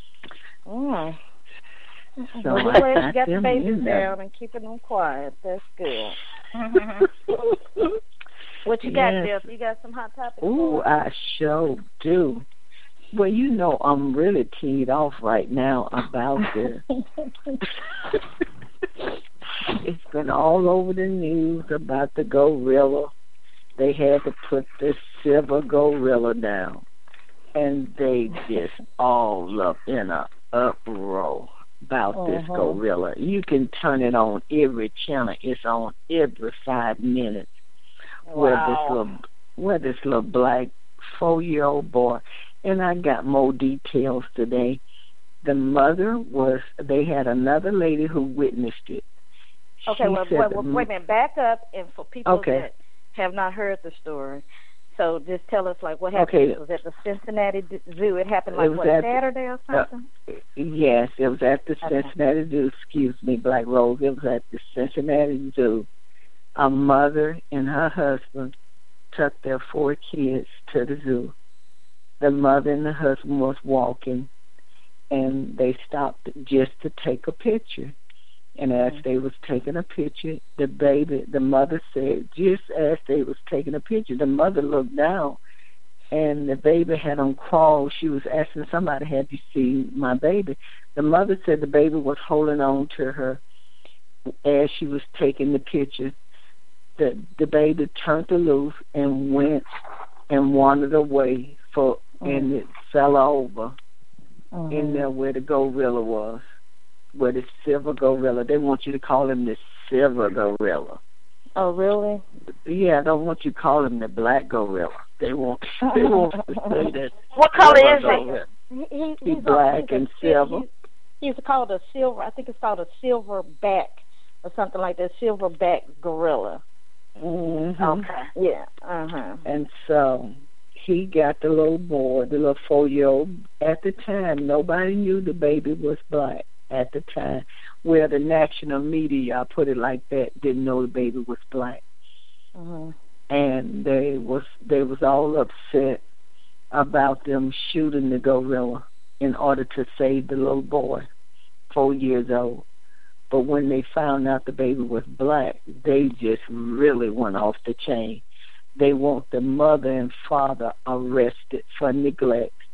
Mm. So Well, we're I glad you got got the them babies in there. down and keeping them quiet. That's good. What you got, Yes. Delta? You got some hot topics? Ooh, for us? I sure do. Well, you know, I'm really teed off right now about this. It's been all over the news about the gorilla. They had to put the silver gorilla down, and they just all up in a uproar about this Uh-huh. gorilla. You can turn it on every channel. It's on every five minutes. Where this Wow. little, where this little black four-year-old boy, and I got more details today. The mother was. They had another lady who witnessed it. Okay, She well, said well, the well, wait a minute. Back up, and for people Okay. that have not heard the story, so just tell us like what happened. Okay. It was at the Cincinnati D- Zoo. It happened It like was what at the- Saturday or something? Yes, it was at the Okay. Cincinnati Zoo. Excuse me, Black Rose. It was at the Cincinnati Zoo. A mother and her husband took their four kids to the zoo. The mother and the husband was walking, and they stopped just to take a picture. And as Mhm. they was taking a picture, the baby, the mother said, just as they was taking a picture, the mother looked down, and the baby had on crawled. She was asking somebody, have you seen my baby? The mother said the baby was holding on to her as she was taking the picture. The, the baby turned her loose and went and wandered away, for, and it fell over Mhm. in there where the gorilla was, where the silver gorilla. They want you to call him the silver gorilla. Oh, really? Yeah, I don't want you to call him the black gorilla. They want they want to say that. What color silver is he? gorilla. He, he, He's he's black a, he's and a, silver. He's, he's called a silver. I think it's called a silverback or something like that. Silverback gorilla. Mm-hmm. Okay. Yeah. Uh huh. And so he got the little boy, the little four-year-old. At the time, nobody knew the baby was black at the time. Well, the national media, I put it like that, didn't know the baby was black. Uh-huh. And they was they was all upset about them shooting the gorilla in order to save the little boy, four years old. But when they found out the baby was black, they just really went off the chain. They want the mother and father arrested for neglect,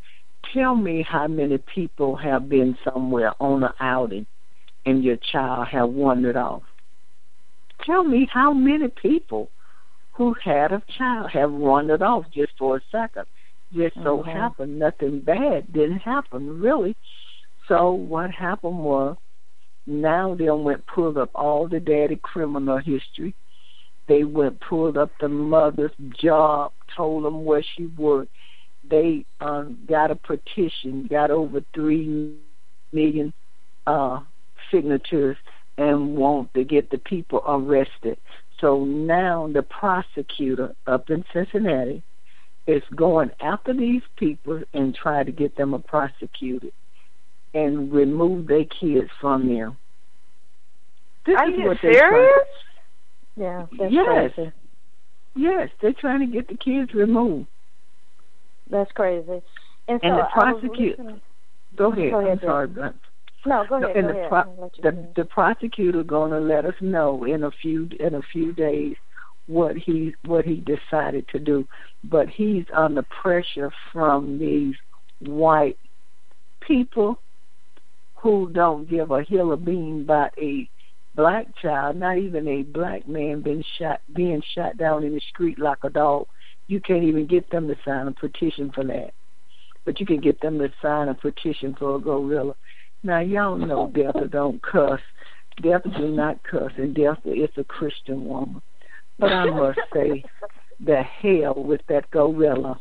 tell me how many people have been somewhere on an outing and your child have wandered off. Tell me how many people who had a child have wandered off just for a second. Just so Mm-hmm. happened, nothing bad didn't happen, really. So what happened was, now they went pulled up all the daddy criminal history. They went pulled up the mother's job, told them where she worked. They um, got a petition, got over three million uh, signatures, and want to get the people arrested. So now the prosecutor up in Cincinnati is going after these people and try to get them prosecuted and remove their kids from them. This Are is you what they're serious? Yeah, that's Yes. crazy. Yes, they're trying to get the kids removed. That's crazy. And, so And the I was prosecutor- listening- Go ahead. Go ahead, I'm Jeff. sorry, but No, go ahead. and go the, ahead. pro- I'll let you the finish. the prosecutor going to let us know in a few in a few days what he what he decided to do. But he's under pressure from these white people who don't give a hill of bean about a black child, not even a black man being shot being shot down in the street like a dog. You can't even get them to sign a petition for that. But you can get them to sign a petition for a gorilla. Now, y'all know Delta don't cuss. Delta do not cuss, and Delta is a Christian woman. But I must say, the hell with that gorilla.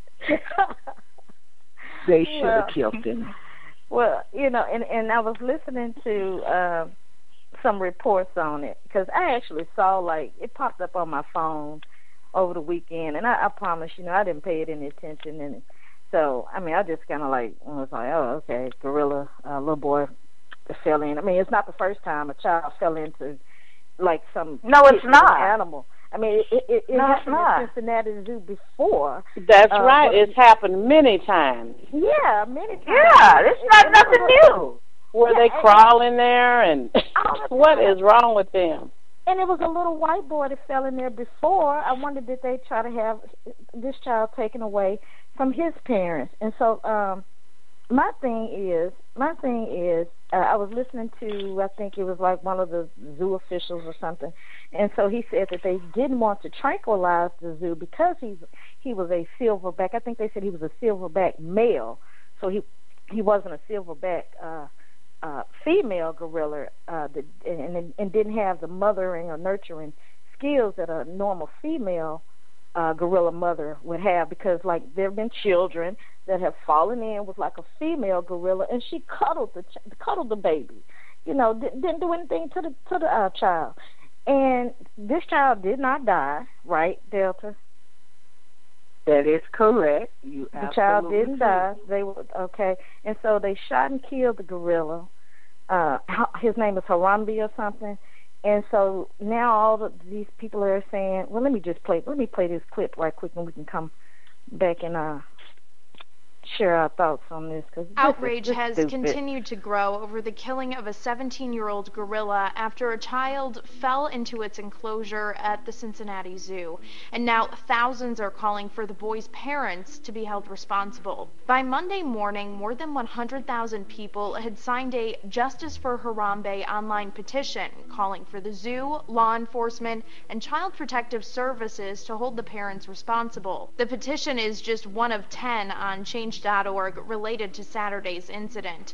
They should have Well, killed him. Well, you know, and, and I was listening to uh, some reports on it because I actually saw, like, it popped up on my phone over the weekend, and I, I promise, you know, I didn't pay it any attention. And so, I mean, I just kind of like, I was like, oh, okay, gorilla, uh, little boy fell in. I mean, it's not the first time a child fell into, like, some No, it's hit not. animal. I mean, it, it, it No, it's happened not. in Cincinnati Zoo before. That's Uh, right. but- It's happened many times. Yeah, many times. Yeah, it's It- not it- nothing new. Where Yeah, they and- crawl in there and All the what time. is wrong with them? And it was a little white boy that fell in there before. I wondered, did they try to have this child taken away from his parents? And so, um, my thing is, my thing is, uh, I was listening to, I think it was like one of the zoo officials or something, and so he said that they didn't want to tranquilize the zoo because he's he was a silverback. I think they said he was a silverback male, so he he wasn't a silverback uh, uh, female gorilla, uh, that, and, and and didn't have the mothering or nurturing skills that a normal female uh, gorilla mother would have, because like there have been children that have fallen in with like a female gorilla, and she cuddled the ch- cuddled the baby, you know, di- didn't do anything to the to the uh, child, and this child did not die, right, Delta? That is correct. You The child absolutely didn't die. They were okay, and so they shot and killed the gorilla. Uh, his name is Harambe or something. And so now all of these people are saying, well, let me just play, let me play this clip right quick, and we can come back and uh, share our thoughts on this. Cause this Outrage is, this has stupid. continued to grow over the killing of a seventeen-year-old gorilla after a child fell into its enclosure at the Cincinnati Zoo. And now thousands are calling for the boy's parents to be held responsible. By Monday morning, more than one hundred thousand people had signed a Justice for Harambe online petition calling for the zoo, law enforcement, and child protective services to hold the parents responsible. The petition is just one of ten on change dot org related to Saturday's incident.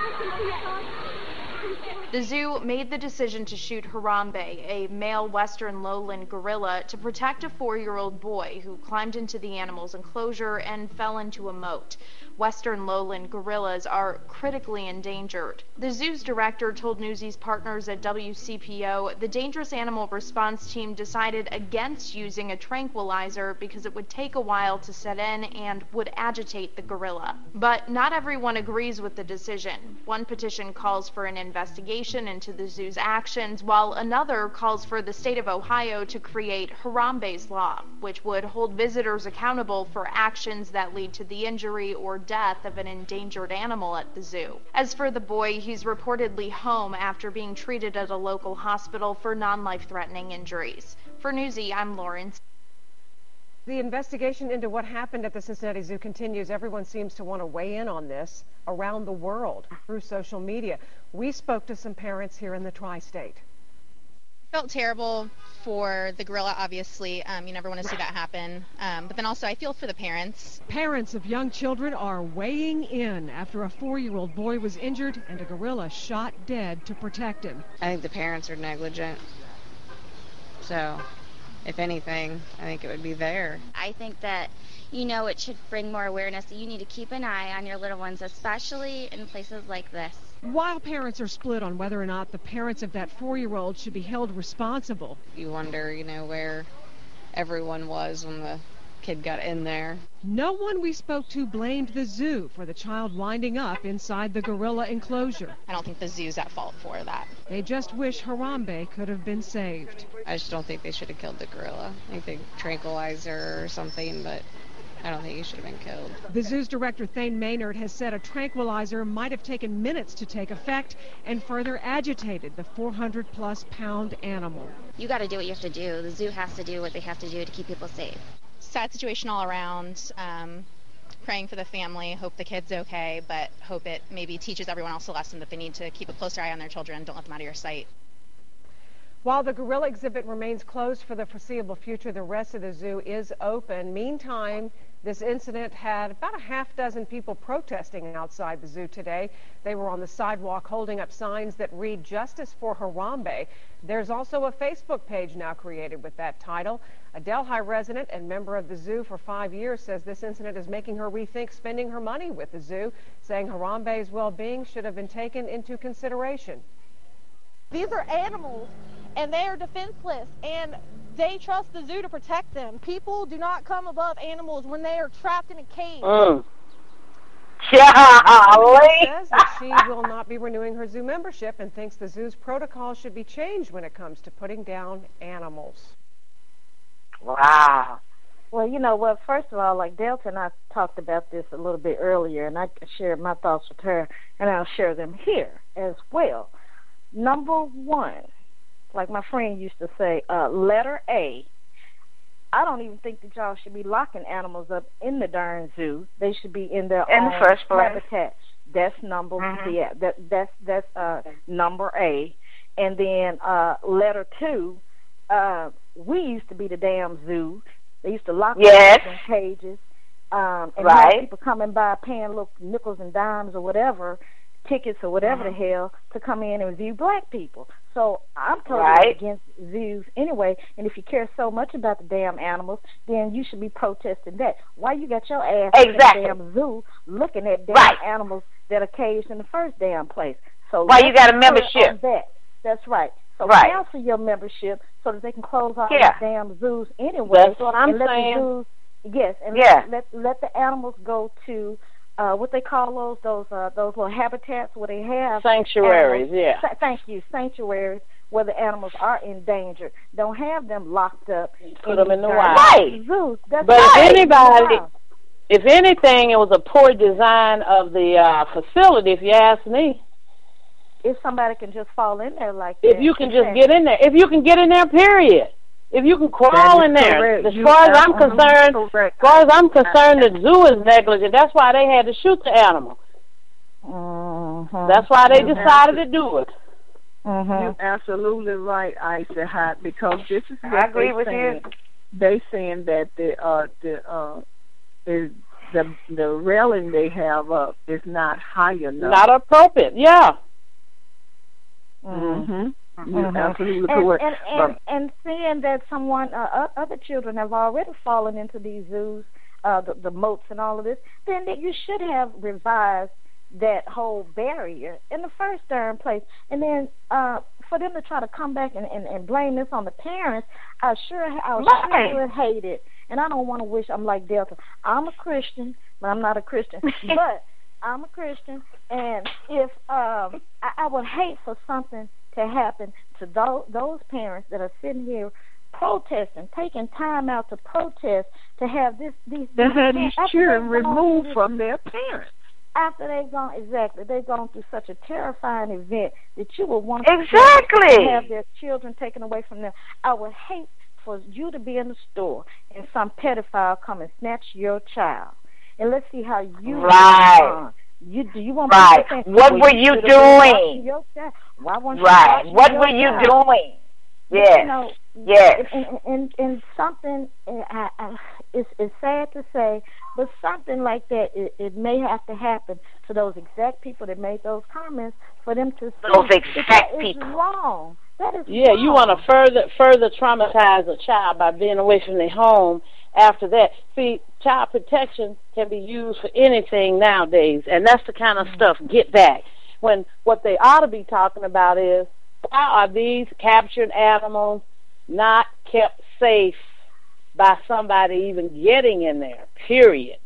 The zoo made the decision to shoot Harambe, a male western lowland gorilla, to protect a four-year-old boy who climbed into the animal's enclosure and fell into a moat. Western lowland gorillas are critically endangered. The zoo's director told Newsies partners at W C P O the dangerous animal response team decided against using a tranquilizer because it would take a while to set in and would agitate the gorilla. But not everyone agrees with the decision. One petition calls for an investigation into the zoo's actions, while another calls for the state of Ohio to create Harambe's Law, which would hold visitors accountable for actions that lead to the injury or death of an endangered animal at the zoo. As for the boy, he's reportedly home after being treated at a local hospital for non-life-threatening injuries. For Newsy, I'm Lawrence. The investigation into what happened at the Cincinnati Zoo continues. Everyone seems to want to weigh in on this around the world through social media. We spoke to some parents here in the tri-state. Felt terrible for the gorilla, obviously. Um, you never want to see that happen. Um, but then also I feel for the parents. Parents of young children are weighing in after a four-year-old boy was injured and a gorilla shot dead to protect him. I think the parents are negligent. So, if anything, I think it would be there. I think that, you know, it should bring more awareness that you need to keep an eye on your little ones, especially in places like this. While parents are split on whether or not the parents of that four-year-old should be held responsible. You wonder, you know, where everyone was when the kid got in there. No one we spoke to blamed the zoo for the child winding up inside the gorilla enclosure. I don't think the zoo's at fault for that. They just wish Harambe could have been saved. I just don't think they should have killed the gorilla. I think they tranquilized her or something, but I don't think he should have been killed. The zoo's director, Thane Maynard, has said a tranquilizer might have taken minutes to take effect and further agitated the four hundred plus pound animal. You got to do what you have to do. The zoo has to do what they have to do to keep people safe. Sad situation all around. Um, praying for the family. Hope the kid's okay, but hope it maybe teaches everyone else a lesson that they need to keep a closer eye on their children. Don't let them out of your sight. While the gorilla exhibit remains closed for the foreseeable future, the rest of the zoo is open. Meantime, this incident had about a half dozen people protesting outside the zoo today. They were on the sidewalk holding up signs that read "Justice for Harambe." There's also a Facebook page now created with that title. A Delhi resident and member of the zoo for five years says this incident is making her rethink spending her money with the zoo, saying Harambe's well-being should have been taken into consideration. These are animals, and they are defenseless, and they trust the zoo to protect them. People do not come above animals when they are trapped in a cage. Mm. She says that she will not be renewing her zoo membership and thinks the zoo's protocol should be changed when it comes to putting down animals. Wow. Well, you know what, first of all, like Delta and I talked about this a little bit earlier, and I shared my thoughts with her, and I'll share them here as well. Number one, like my friend used to say, uh, letter A, I don't even think that y'all should be locking animals up in the darn zoo. They should be in their in own the first place. habitat. That's number Mm-hmm. yeah, that that's that's uh number A. And then uh letter two, uh we used to be the damn zoo. They used to lock Yes. us in cages. Um and Right. have people coming by paying little nickels and dimes or whatever, tickets or whatever Mm-hmm. the hell, to come in and view black people. So I'm totally Right. against zoos anyway, and if you care so much about the damn animals, then you should be protesting that. Why you got your ass Exactly. in the damn zoo looking at damn Right. animals that are caged in the first damn place? So Why you let's got a put membership. on that. That's right. So Right. cancel your membership so that they can close all Yeah. these damn zoos anyway. That's what I'm and let saying. The zoos, yes, and Yeah. let, let let the animals go to uh, what they call those those uh, those little habitats where they have Sanctuaries, animals. yeah. Sa- thank you, sanctuaries where the animals are endangered. Don't have them locked up. Put them in the these wild. Right. zoos. That's But right. if anybody, Wow. if anything, it was a poor design of the uh, facility, if you ask me. If somebody can just fall in there like that. If you can just get in there. If you can get in there, period. If you can crawl in there. correct. As You far as are I'm concerned, as correct. far as I'm concerned, the zoo is negligent. That's why they had to shoot the animal. Mm-hmm. That's why they You decided to do it. Mm-hmm. You're absolutely right, Icy Hot, because this is what I agree they with saying. you. They saying that the uh the uh is the the railing they have up is not high enough. Not appropriate, yeah. Mm-hmm. You're Mhm. absolutely and, correct. and, and, But- and seeing that someone, uh, o- other children have already fallen into these zoos, uh, the, the moats and all of this, then that you should have revised that whole barrier in the first darn place. And then uh, for them to try to come back and, and, and blame this on the parents, I sure, I Right. sure would hate it. And I don't want to wish I'm like Delta. I'm a Christian, but I'm not a Christian. But I'm a Christian, and if um, I, I would hate for something to happen to those, those parents that are sitting here protesting, taking time out to protest, to have this these They had these after children they've gone removed through from their parents. after they've gone exactly they've gone through such a terrifying event that you would want Exactly. to have their children taken away from them. I would hate for you to be in the store and some pedophile come and snatch your child. And let's see how you Right. respond. You do you want Right. people to think, What well, were you you should have been watching doing? your child. Why weren't you Right. watching What your were you child? doing? But, Yes. You know, Yes. And, and, and, and something, and I, I, it's, it's sad to say, but something like that, it, it may have to happen to those exact people that made those comments for them to see Those that exact that is people. wrong. That is Yeah, wrong. you want to further further traumatize a child by being away from their home after that. See, child protection can be used for anything nowadays, and that's the kind of Mm-hmm. stuff. Get back. When what they ought to be talking about is, why are these captured animals not kept safe by somebody even getting in there? Period.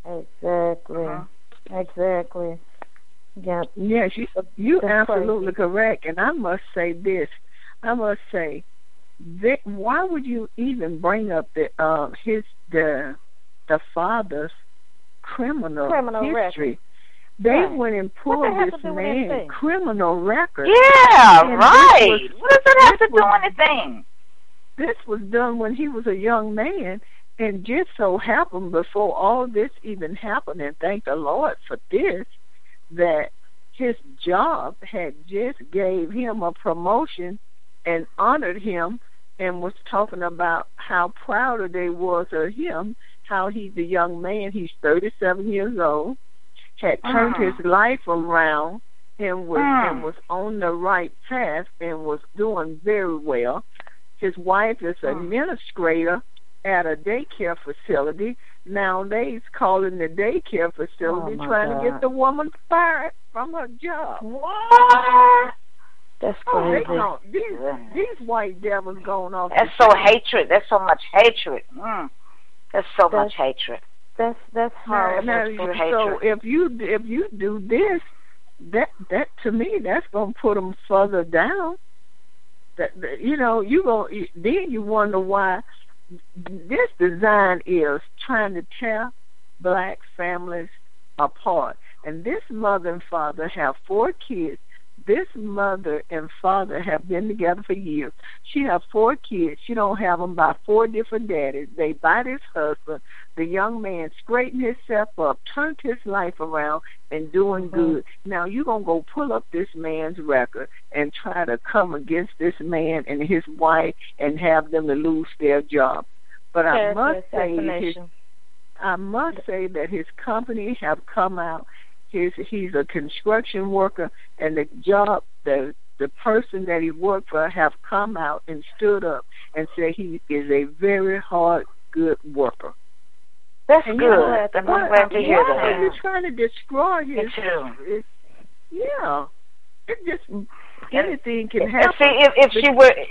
Exactly. Uh-huh. Exactly. Yeah. Yes, you, you're That's absolutely crazy. correct. And I must say this. I must say, that, why would you even bring up the uh, his the the father's criminal, Criminal history? record. They Right. went and What pulled that have this to do with man's anything? criminal record. Yeah, And this right. was- What does that have this to do was- anything? This was done when he was a young man, and just so happened before all this even happened, and thank the Lord for this, that his job had just gave him a promotion and honored him and was talking about how proud they was of him, how he's a young man, he's thirty-seven years old, had turned Mm. his life around and was Mm. and was on the right path and was doing very well. His wife is an administrator at a daycare facility. Nowadays, calling the daycare facility, Oh, my trying to God. get the woman fired from her job. What? That's Oh, they crazy. don't. These, these white devils going off. That's the so trail. hatred. That's so much hatred. Mm. That's so That's- much hatred. That's that's Now, horrible. now, True so hatred. if you if you do this, that that to me that's gonna put them further down. That, that you know you go then you wonder why this design is trying to tear black families apart. And this mother and father have four kids. This mother and father have been together for years. She have four kids. She don't have them by four different daddies. They by this husband. The young man straightened himself up, turned his life around, and doing good. Now you gonna go pull up this man's record and try to come against this man and his wife and have them to lose their job. But I Character must say, his, assassination. I must say that his company have come out. His he's a construction worker, and the job the the person that he worked for have come out and stood up and said he is a very hard, good worker. That's And good. you know, I'm why- glad to hear why that. are you trying to destroy Me his? too. his yeah, it just anything can And happen. see, if if she were,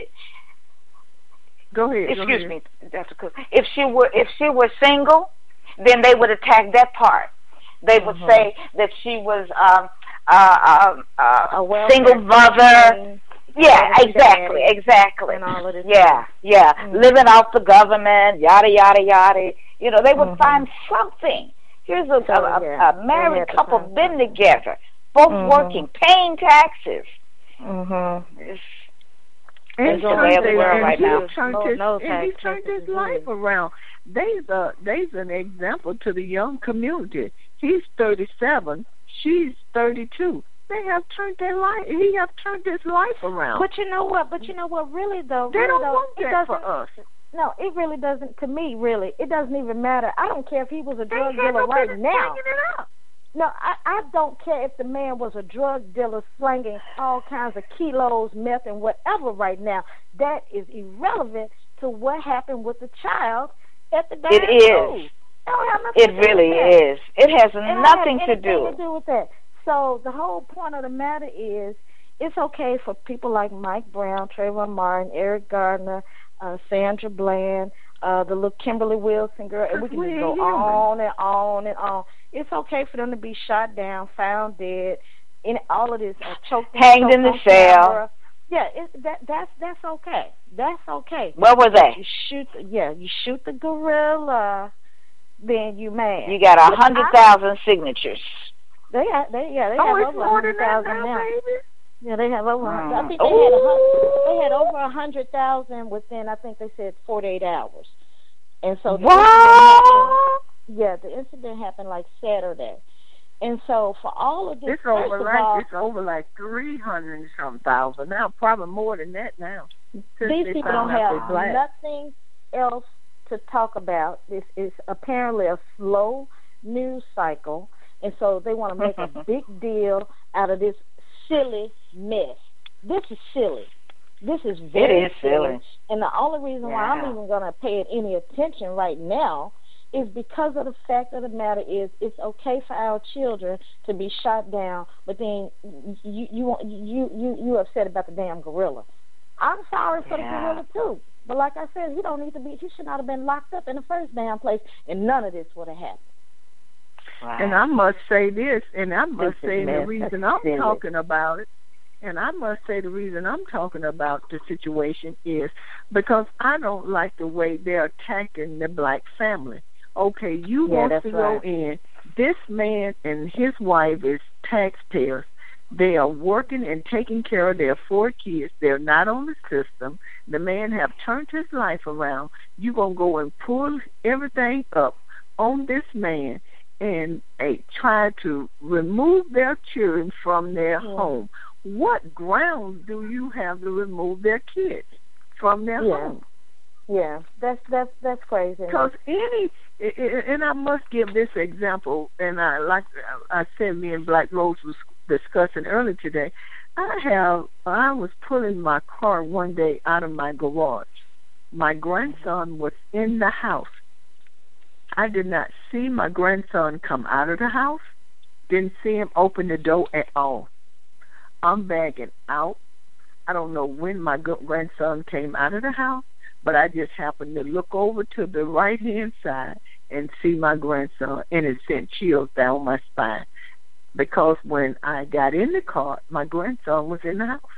Go ahead. go excuse ahead. me, Doctor Cook. If she were, if she were single, then they would attack that part. They would Mhm. say that she was um, uh, um, uh, A a welfare single mother. queen, Yeah, welfare exactly, daddy, exactly. and all of this Yeah, stuff. yeah. Mhm. Living off the government, yada yada yada. You know, they would Mhm. find something. Here's a, So, a, a, yeah, a they married had to couple find been something. together, both Mhm. working, paying taxes. Mhm. It's, And It's he the way turned of the his- world and right he now. turned Lord his- knows and how he expensive turned his it is. life around. They's a they's an example to the young community. He's thirty-seven, she's thirty-two. They have turned their life. He have turned his life around. But you know what? But you know what? Really though, they really, don't though, want it that for doesn't- us. No, it really doesn't. To me, really, it doesn't even matter. I don't care if he was a They drug had dealer no right business now. bringing it up. No, I, I don't care if the man was a drug dealer slanging all kinds of kilos, meth, and whatever right now. That is irrelevant to what happened with the child at the damn It is. school. It don't have nothing it to do really with that. is. It has It don't nothing have to anything do. to do with that. So the whole point of the matter is, it's okay for people like Mike Brown, Trayvon Martin, Eric Gardner, uh, Sandra Bland, uh, the little Kimberly Wilson girl, and we can We just ain't go human. on and on and on. It's okay for them to be shot down, found dead, and all of this, uh, choked, Hanged choked in the on cell. camera. Yeah, it, that that's that's okay. That's okay. Where were But they? You shoot, the, yeah, you shoot the gorilla, then you mad. You got a But hundred I- thousand signatures. They got, they yeah, they Oh, have it's over more a hundred than that thousand now, now. baby. Yeah, they have over. Mm. I think they had a hundred. They had over a hundred thousand within. I think they said forty-eight hours. And so the what? incident happened, yeah, the incident happened like Saturday. And so for all of this, It's first over of like all, it's over like three hundred and some thousand now, probably more than that now. Since these they people found don't out have they're black. nothing else to talk about. This is apparently a slow news cycle, and so they want to make a big deal out of this silly mess. This is silly. This is very It is silly. And the only reason why I'm Yeah. even going to pay it any attention right now is because of the fact of the matter is it's okay for our children to be shot down, but then you you want- you you you upset about the damn gorilla. I'm sorry for Yeah. the gorilla too, but like I said, he don't need to be. He should not have been locked up in the first damn place, and none of this would have happened. Right. And I must say this, and I must This is say the mess. reason That's I'm silly. talking about it, and I must say the reason I'm talking about the situation is because I don't like the way they're attacking the black family. Okay, you Yeah, want that's to right. go in. This man and his wife is taxpayers. They are working and taking care of their four kids. They're not on the system. The man have turned his life around. You gonna go and pull everything up on this man and uh, try to remove their children from their Yeah. home. What grounds do you have to remove their kids from their Yeah. home? Yeah, that's that's that's crazy. Because any, i- i- and I must give this example, and I like I said, me and Black Rose was discussing earlier today. I have I was pulling my car one day out of my garage. My grandson was in the house. I did not see my grandson come out of the house. Didn't see him open the door at all. I'm backing out. I don't know when my g- grandson came out of the house, but I just happened to look over to the right-hand side and see my grandson, and it sent chills down my spine. Because when I got in the car, my grandson was in the house.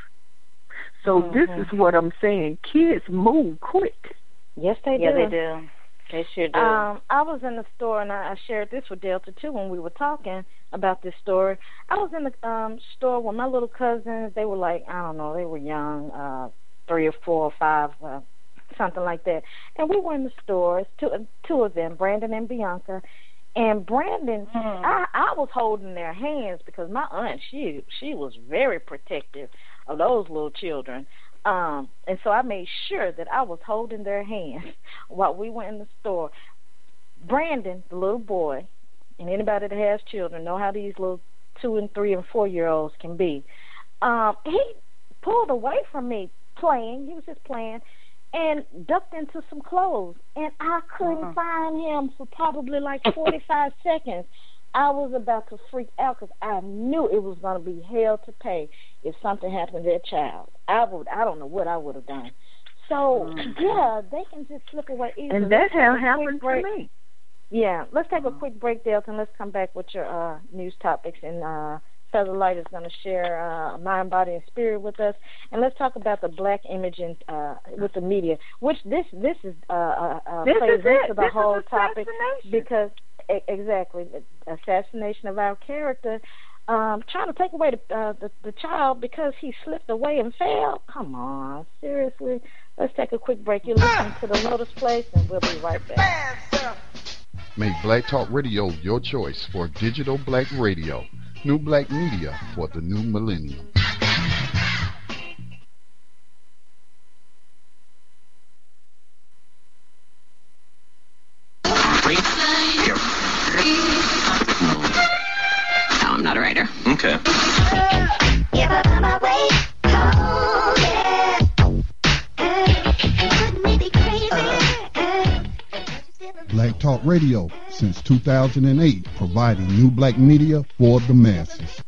So Mhm. this is what I'm saying. Kids move quick. Yes, they yeah, do. they do. They sure do. Um, I was in the store, and I, I shared this with Delta too when we were talking about this story. I was in the um, store with my little cousins. They were like, I don't know, they were young, uh, three or four or five, uh, something like that. And we were in the store, two, two of them, Brandon and Bianca. And Brandon, Mm. I, I was holding their hands because my aunt, she she was very protective of those little children. Um, and so I made sure that I was holding their hands while we went in the store. Brandon, the little boy, and anybody that has children know how these little two and three and four year olds can be. Um, he pulled away from me playing. He was just playing and ducked into some clothes. And I couldn't Uh-huh. find him for probably like forty-five seconds. I was about to freak out because I knew it was going to be hell to pay if something happened to that child. I would, I don't know what I would have done. So, yeah, they can just slip away easily. And Let's that take a have quick happened to break. me. Yeah, let's take a quick break, Delta, and let's come back with your uh, news topics. And uh, Feather Light is going to share uh, mind, body, and spirit with us. And let's talk about the black image in, uh, with the media, which this this is uh, uh, uh, This plays is it. into the This is whole topic assassination. because e- exactly the assassination of our character. Um, trying to take away the, uh, the the child because he slipped away and fell. Come on, seriously. Let's take a quick break. You're listening to the Lotus Place, and we'll be right back. Make Black Talk Radio your choice for digital black radio. New black media for the new millennium. No, I'm not a writer. Okay. Black Talk Radio since two thousand eight, providing new black media for the masses.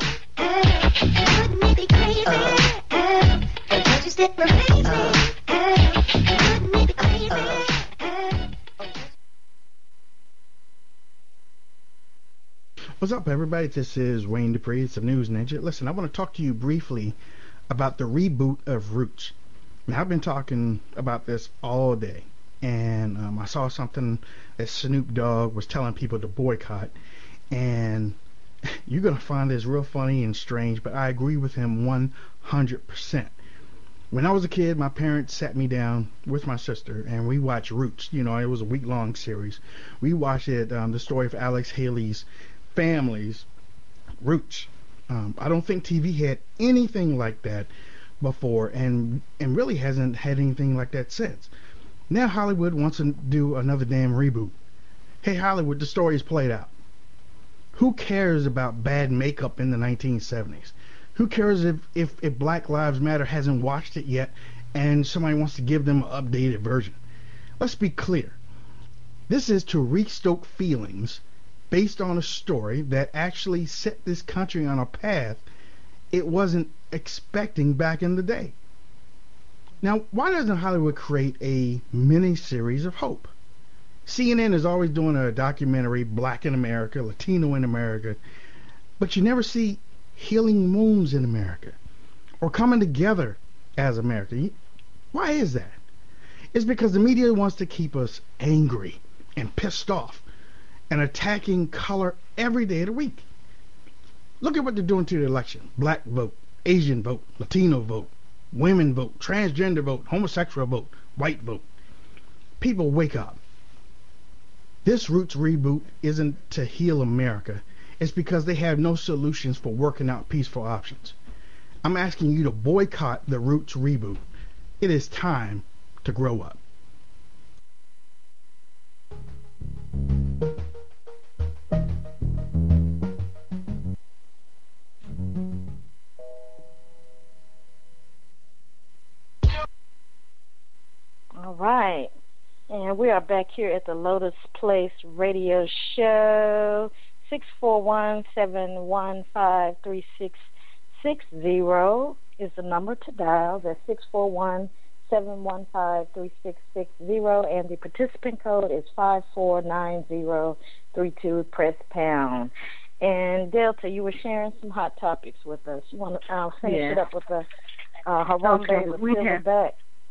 What's up, everybody? This is Wayne Dupree. It's the News Ninja. Listen, I want to talk to you briefly about the reboot of Roots. Now, I've been talking about this all day, and um, I saw something that Snoop Dogg was telling people to boycott, and you're going to find this real funny and strange, but I agree with him one hundred percent. When I was a kid, my parents sat me down with my sister, and we watched Roots. You know, it was a week-long series. We watched it, um, the story of Alex Haley's family's Roots. Um, I don't think T V had anything like that before, and and really hasn't had anything like that since. Now Hollywood wants to do another damn reboot. Hey, Hollywood, the story is played out. Who cares about bad makeup in the nineteen seventies? Who cares if, if, if Black Lives Matter hasn't watched it yet and somebody wants to give them an updated version? Let's be clear. This is to restoke feelings based on a story that actually set this country on a path it wasn't expecting back in the day. Now, why doesn't Hollywood create a mini-series of hope? C N N is always doing a documentary, Black in America, Latino in America, but you never see healing wounds in America or coming together as America. Why is that? It's because the media wants to keep us angry and pissed off and attacking color every day of the week. Look at what they're doing to the election. Black vote, Asian vote, Latino vote, women vote, transgender vote, homosexual vote, white vote. People, wake up. This Roots reboot isn't to heal America. It's because they have no solutions for working out peaceful options. I'm asking you to boycott the Roots reboot. It is time to grow up. All right. And we are back here at the Lotus Place Radio Show. six four one, seven one five, three six six zero is the number to dial. That's six four one, seven one five, three six six zero. And the participant code is five four nine zero three two. Press pound. And Delta, you were sharing some hot topics with us. You want to uh, finish Yeah. it up with the uh, Harambe Okay, with we have- Silverback?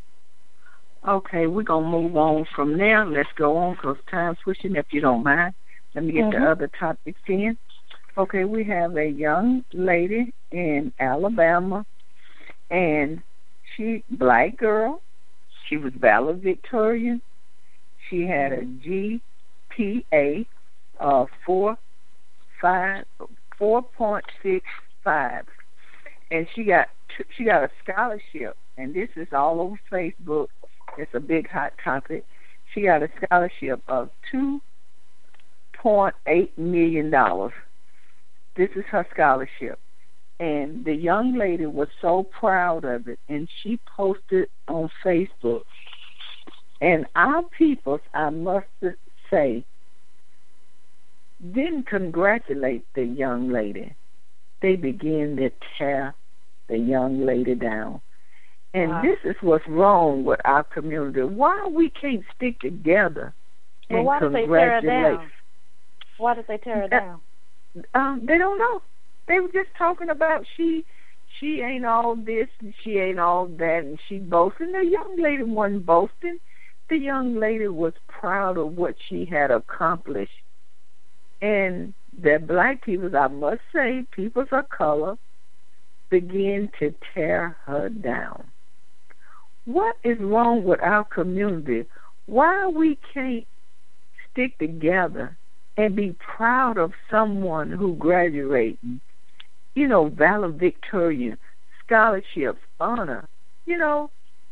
Okay, we're going to move on from there. Let's go on because time's pushing, if you don't mind. Let me get Mhm. the other topics in. Okay, we have a young lady in Alabama, and she, black girl, she was valedictorian. She had a G P A of four five four point six five, and she got t- she got a scholarship. And this is all over Facebook. It's a big hot topic. She got a scholarship of two point eight million dollars. This is her scholarship. And the young lady was so proud of it, and she posted on Facebook. And our peoples, I must say, didn't congratulate the young lady. They began to tear the young lady down. And Wow. this is what's wrong with our community. Why we can't stick together Well, and why did they tear her congratulate? down? Why did they tear her Uh, down? Um, they don't know. They were just talking about she she ain't all this and she ain't all that, and she boasting. The young lady wasn't boasting. The young lady was proud of what she had accomplished. And the black people, I must say, peoples of color, begin to tear her down. What is wrong with our community? Why we can't stick together and be proud of someone who graduated? You know, valedictorian, scholarships, honor, you know,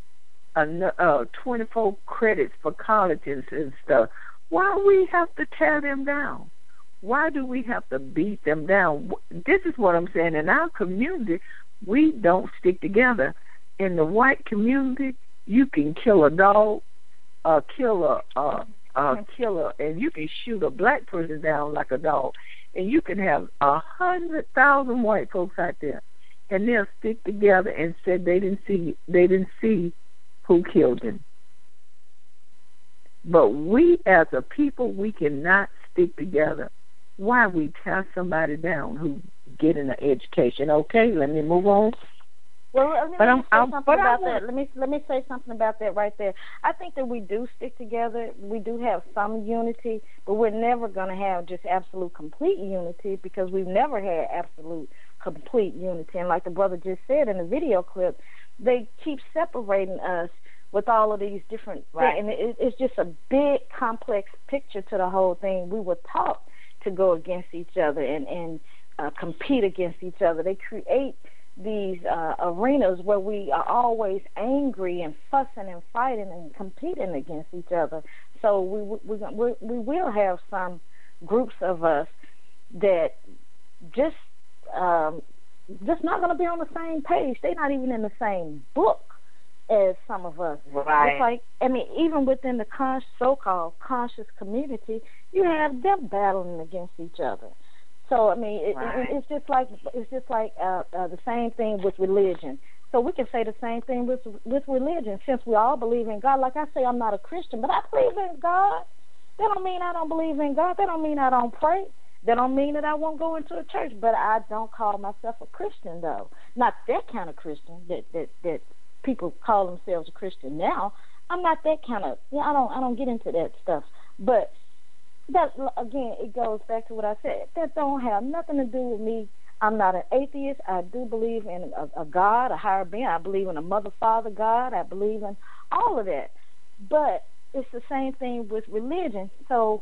uh, twenty-four credits for colleges and stuff. Why we have to tear them down? Why do we have to beat them down? This is what I'm saying. In our community, we don't stick together. In the white community, you can kill a dog, uh, kill a, uh, a killer, and you can shoot a black person down like a dog. And you can have a hundred thousand white folks out there, and they'll stick together and say they didn't see they didn't see who killed them. But we, as a people, we cannot stick together. Why we tear somebody down who getting an education? Okay, let me move on. Well, let me, But let I'm, me say I'm something but I about want, that. Let me let me say something about that right there. I think that we do stick together. We do have some unity, but we're never going to have just absolute complete unity because we've never had absolute complete unity. And like the brother just said in the video clip, they keep separating us with all of these different Right. things, and it, it's just a big complex picture to the whole thing. We were taught to go against each other and and uh, compete against each other. They create these uh, arenas where we are always angry and fussing and fighting and competing against each other. So we we we, we will have some groups of us that just um, just not going to be on the same page. They're not even in the same book as some of us. Right. It's like, I mean, even within the con- so-called conscious community, you have them battling against each other. So I mean, it, Right. it, it's just like it's just like uh, uh, the same thing with religion. So we can say the same thing with with religion, since we all believe in God. Like I say, I'm not a Christian, but I believe in God. That don't mean I don't believe in God. That don't mean I don't pray. That don't mean that I won't go into a church. But I don't call myself a Christian, though. Not that kind of Christian that that that people call themselves a Christian now. I'm not that kind of. Yeah, I don't I don't get into that stuff. But that, again, it goes back to what I said. That don't have nothing to do with me. I'm not an atheist. I do believe in a, a God, a higher being. I believe in a mother, father, God. I believe in all of that. But it's the same thing with religion. So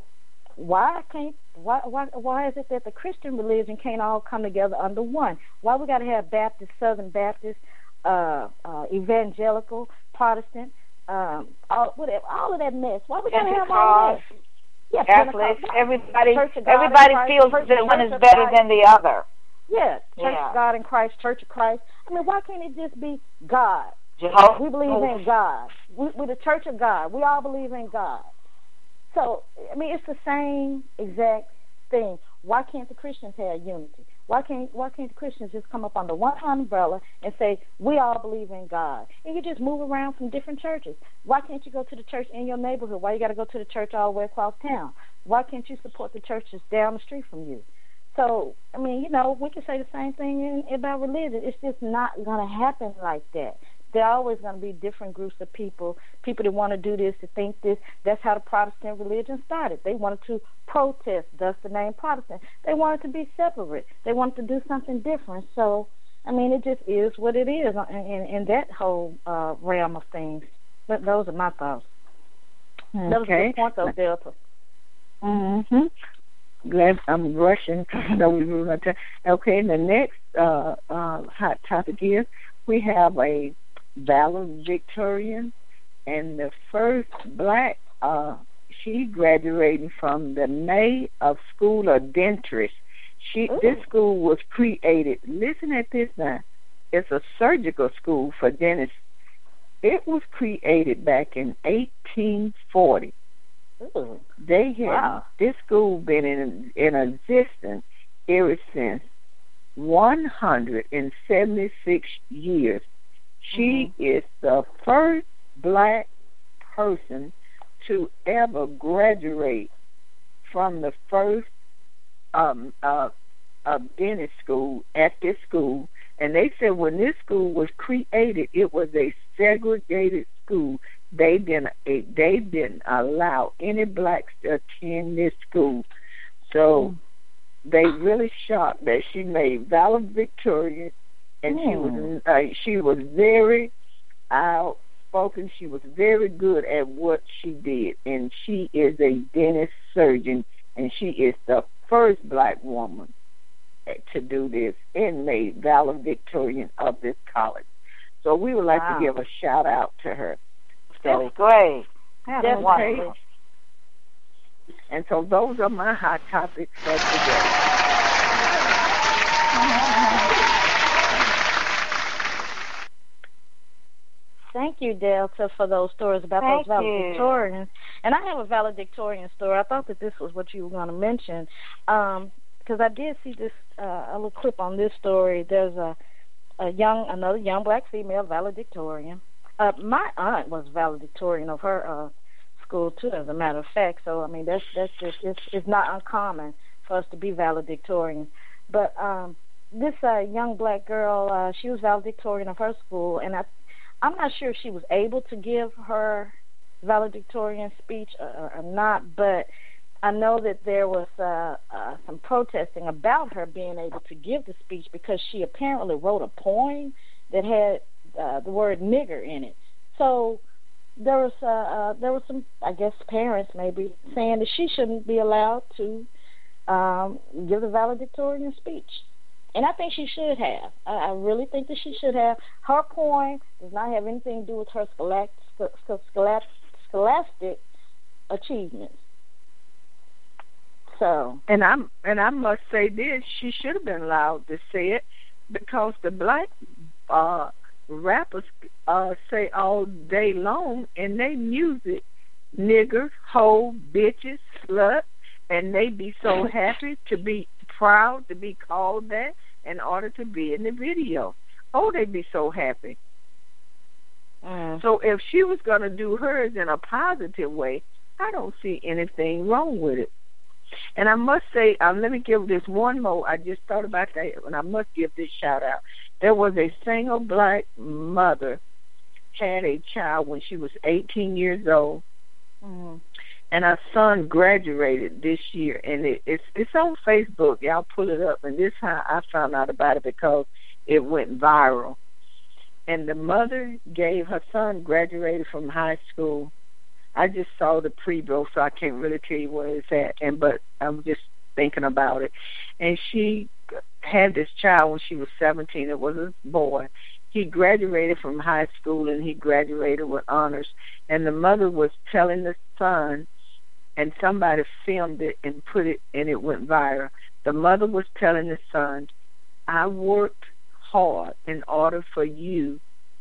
why can't why why why is it that the Christian religion can't all come together under one? Why we got to have Baptist, Southern Baptist, uh, uh, evangelical, Protestant, um, all whatever, all of that mess? Why we got to have all that? Yeah, Catholics, Pentecost, everybody, Church of God everybody in Christ, feels Church- that one Church is of better Christ. than the other. Yeah, Church Yeah. of God in Christ, Church of Christ. I mean, why can't it just be God? Jehovah. We believe in God. We, we're the Church of God. We all believe in God. So, I mean, it's the same exact thing. Why can't the Christians have unity? Why can't Why can't the Christians just come up under one umbrella and say, we all believe in God? And you just move around from different churches. Why can't you go to the church in your neighborhood? Why you got to go to the church all the way across town? Why can't you support the churches down the street from you? So, I mean, you know, we can say the same thing in, about religion. It's just not going to happen like that. There are always going to be different groups of people, people that want to do this, to think this. That's how the Protestant religion started. They wanted to protest, thus the name Protestant. They wanted to be separate. They wanted to do something different. So, I mean, it just is what it is in, in, in that whole uh, realm of things. But those are my thoughts. Okay. That was a good point, though, Delta. Mm-hmm. Glad I'm rushing. No, we move on to- okay, the next uh, uh, hot topic is we have a valedictorian, and the first black, uh, she graduating from the May of School of Dentistry. She Ooh. This school was created. Listen at this now. It's a surgical school for dentists. It was created back in eighteen forty. Ooh. They had Wow. this school been in in existence ever since one hundred seventy-six years. She Mm-hmm. is the first black person to ever graduate from the first um, uh, uh, dentist school at this school. And they said when this school was created, it was a segregated school. They didn't they didn't allow any blacks to attend this school. So they really shocked that she made valedictorian, and she was uh, she was very outspoken. She was very good at what she did, and she is a dentist surgeon, and she is the first black woman to do this and made valedictorian of this college. So we would like Wow. to give a shout out to her. So That's great. That's okay. wonderful. And so those are my hot topics for today. Thank you, Delta, for those stories about Thank those you. valedictorians. And I have a valedictorian story. I thought that this was what you were going to mention, um, because I did see this uh, a little clip on this story. There's a a young, another young black female valedictorian. Uh, my aunt was valedictorian of her uh, school too, as a matter of fact. So I mean, that's that's just it's it's not uncommon for us to be valedictorians. But um, this uh, young black girl, uh, she was valedictorian of her school, and I, I'm not sure if she was able to give her valedictorian speech or, or not, but I know that there was uh, uh, some protesting about her being able to give the speech because she apparently wrote a poem that had uh, the word nigger in it. So there was uh, uh, there was some, I guess, parents maybe saying that she shouldn't be allowed to um, give the valedictorian speech. And I think she should have. I, I really think that she should have. Her poem does not have anything to do with her scholastic, scholastic, scholastic achievements. So, and I'm and I must say this: she should have been allowed to say it because the black uh, rappers uh, say all day long in their music, niggers, hoe, bitches, slut, and they be so happy to be proud to be called that in order to be in the video. Oh, they be so happy. Mm. So if she was going to do hers in a positive way, I don't see anything wrong with it. And I must say, um, let me give this one more. I just thought about that, and I must give this shout out. There was a single black mother had a child when she was eighteen years old, mm-hmm. and her son graduated this year. And it, it's it's on Facebook. Y'all pull it up. And this is how I found out about it because it went viral. And the mother gave her son graduated from high school. I just saw the pre-bill, so I can't really tell you where it's at. And but I'm just thinking about it. And she had this child when she was seventeen. It was a boy. He graduated from high school, and he graduated with honors. And the mother was telling the son, and somebody filmed it and put it, and it went viral. The mother was telling the son, I worked hard in order for you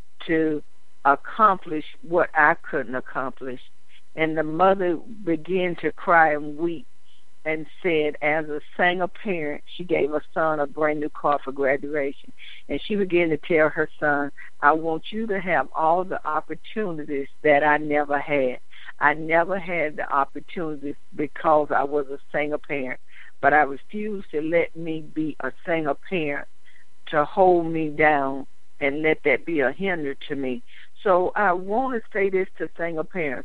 to accomplish what I couldn't accomplish. And the mother began to cry and weep and said, as a single parent, she gave her son a brand new car for graduation. And she began to tell her son, I want you to have all the opportunities that I never had. I never had the opportunities because I was a single parent. But I refused to let me be a single parent to hold me down and let that be a hinder to me. So I want to say this to single parents.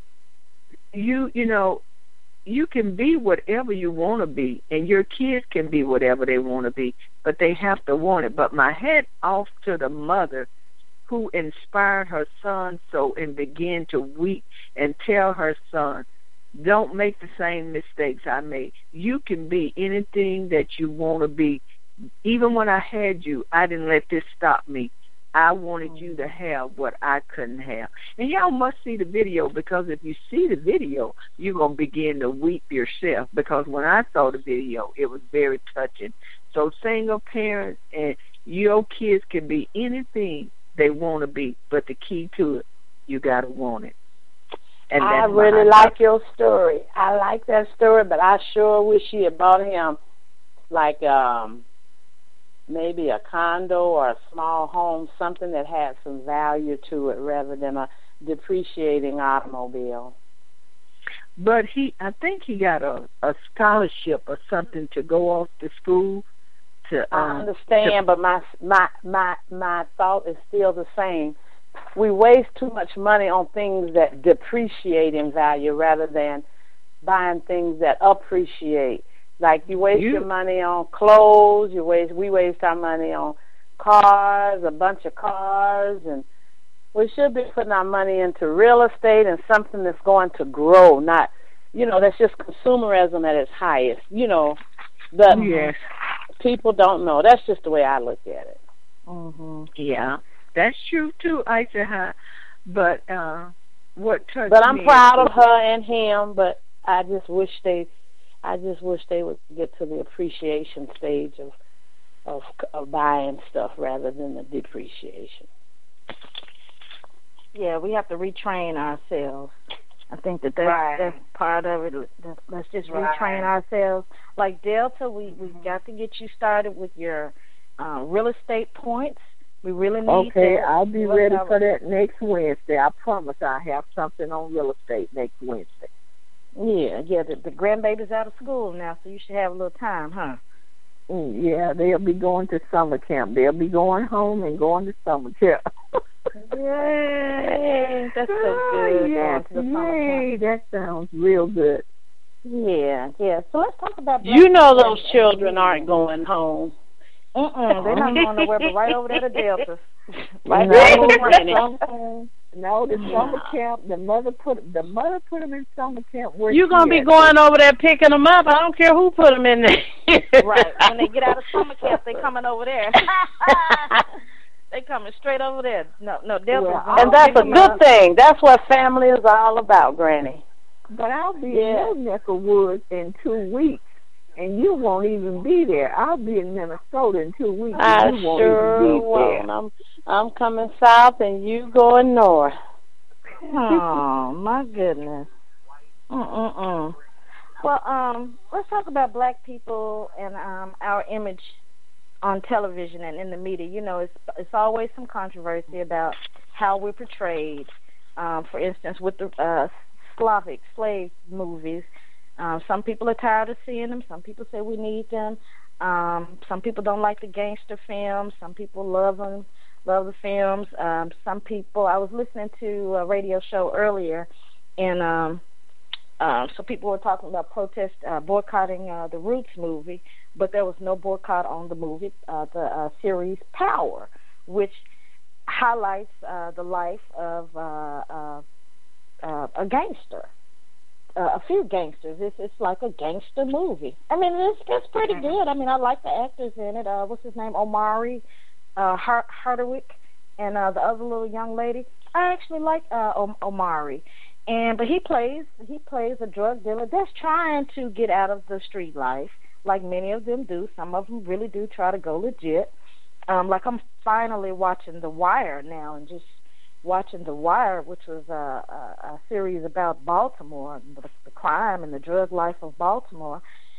You, you know, you can be whatever you want to be, and your kids can be whatever they want to be, but they have to want it. But my hat off to the mother who inspired her son so and began to weep and tell her son, don't make the same mistakes I made. You can be anything that you want to be. Even when I had you, I didn't let this stop me. I wanted you to have what I couldn't have. And y'all must see the video, because if you see the video, you're going to begin to weep yourself, because when I saw the video, it was very touching. So single parents and your kids can be anything they want to be, but the key to it, you got to want it. And I really like your story. I like that story, but I sure wish she had bought him like um maybe a condo or a small home, something that had some value to it rather than a depreciating automobile. But he, I think he got a, a scholarship or something to go off to school. To um, I understand, to, but my my my my thought is still the same. We waste too much money on things that depreciate in value rather than buying things that appreciate. Like you waste you, your money on clothes, you waste we waste our money on cars, a bunch of cars, and we should be putting our money into real estate and something that's going to grow, not, you know, that's just consumerism at its highest. You know, but yes. People don't know. That's just the way I look at it. Mm-hmm. Yeah, that's true too, Isa. But uh, what touched But I'm me proud of her and him. But I just wish they. I just wish they would get to the appreciation stage of, of of buying stuff rather than the depreciation. Yeah, we have to retrain ourselves. I think that that's, right. that's part of it. Let's just right. retrain ourselves. Like Delta, we we got to get you started with your uh, real estate points. We really need. Okay, that. I'll be ready for that next Wednesday. I promise I'll have something on real estate next Wednesday. Yeah, yeah. The, the grandbaby's out of school now, so you should have a little time, huh? Mm, yeah, they'll be going to summer camp. They'll be going home and going to summer camp. Yay! That's so Oh, good. yes, Going to the summer yay, camp. that sounds real good. Yeah, yeah. So let's talk about. Black You know people those and- children aren't going home. Mm-mm, they're not going nowhere, but right over there to Delta. Right there no, over Granny. some- no, the summer camp. The mother put the mother put them in summer camp. Where You're she gonna be at. going over there picking them up. I don't care who put them in there. Right. When they get out of summer camp, they coming over there. They coming straight over there. No, no, Delta. Well, And that's a good thing. That's what family is all about, Granny. But I'll be Yeah. in your neck of woods in two weeks, and you won't even be there. I'll be in Minnesota in two weeks, I and you won't sure even be won't. there. I'm I'm coming south and you going north. Oh my goodness. Mm-mm-mm. Well, um, let's talk about black people and um our image on television and in the media. You know, it's it's always some controversy about how we're portrayed. Um, for instance, with the uh, Slavic slave movies, um, some people are tired of seeing them. Some people say we need them. Um, some people don't like the gangster films. Some people love them. Love the films. Um, some people, I was listening to a radio show earlier, and um, uh, so people were talking about protest, uh, boycotting uh, the Roots movie, but there was no boycott on the movie, uh, the uh, series Power, which highlights uh, the life of uh, uh, uh, a gangster. Uh, a few gangsters. It's it's like a gangster movie. I mean, it's it's pretty good. I mean, I like the actors in it. Uh, what's his name? Omari uh, Hart- Hardwick, and uh, the other little young lady. I actually like uh, Om- Omari, and but he plays he plays a drug dealer that's trying to get out of the street life, like many of them do. Some of them really do try to go legit. Um, like I'm finally watching The Wire now, and just watching The Wire, which was a, a, a series about Baltimore, the, the crime and the drug life of Baltimore.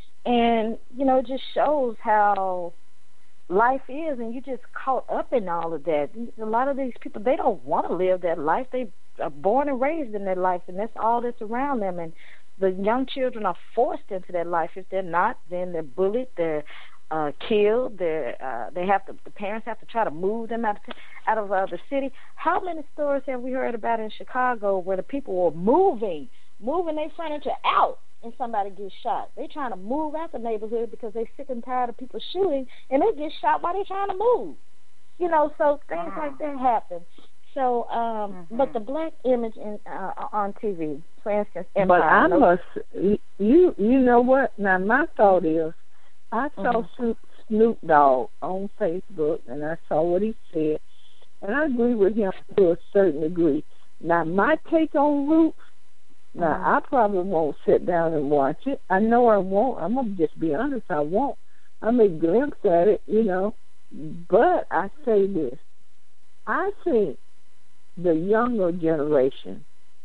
And, you know, it just shows how life is, and you just caught up in all of that. A lot of these people, they don't want to live that life. They are born and raised in that life, and that's all that's around them. And the young children are forced into that life. If they're not, then they're bullied, they're Uh, killed. They uh, they have to. The parents have to try to move them out of out of uh, the city. How many stories have we heard about in Chicago where the people were moving, moving their furniture out, and somebody gets shot? They trying to move out the neighborhood because they sick and tired of people shooting, and they get shot while they trying to move. You know, so things uh-huh. like that happen. So, um, mm-hmm. but the black image in uh, on T V, for instance, Empire, but I no, must. You you know what? Now my thought is, I saw mm-hmm. Snoop Dogg on Facebook, and I saw what he said, and I agree with him to a certain degree. Now, my take on Roots, now, mm-hmm. I probably won't sit down and watch it. I know I won't. I'm going to just be honest, I won't. I may glimpse at it, you know, but I say this. I think the younger generation,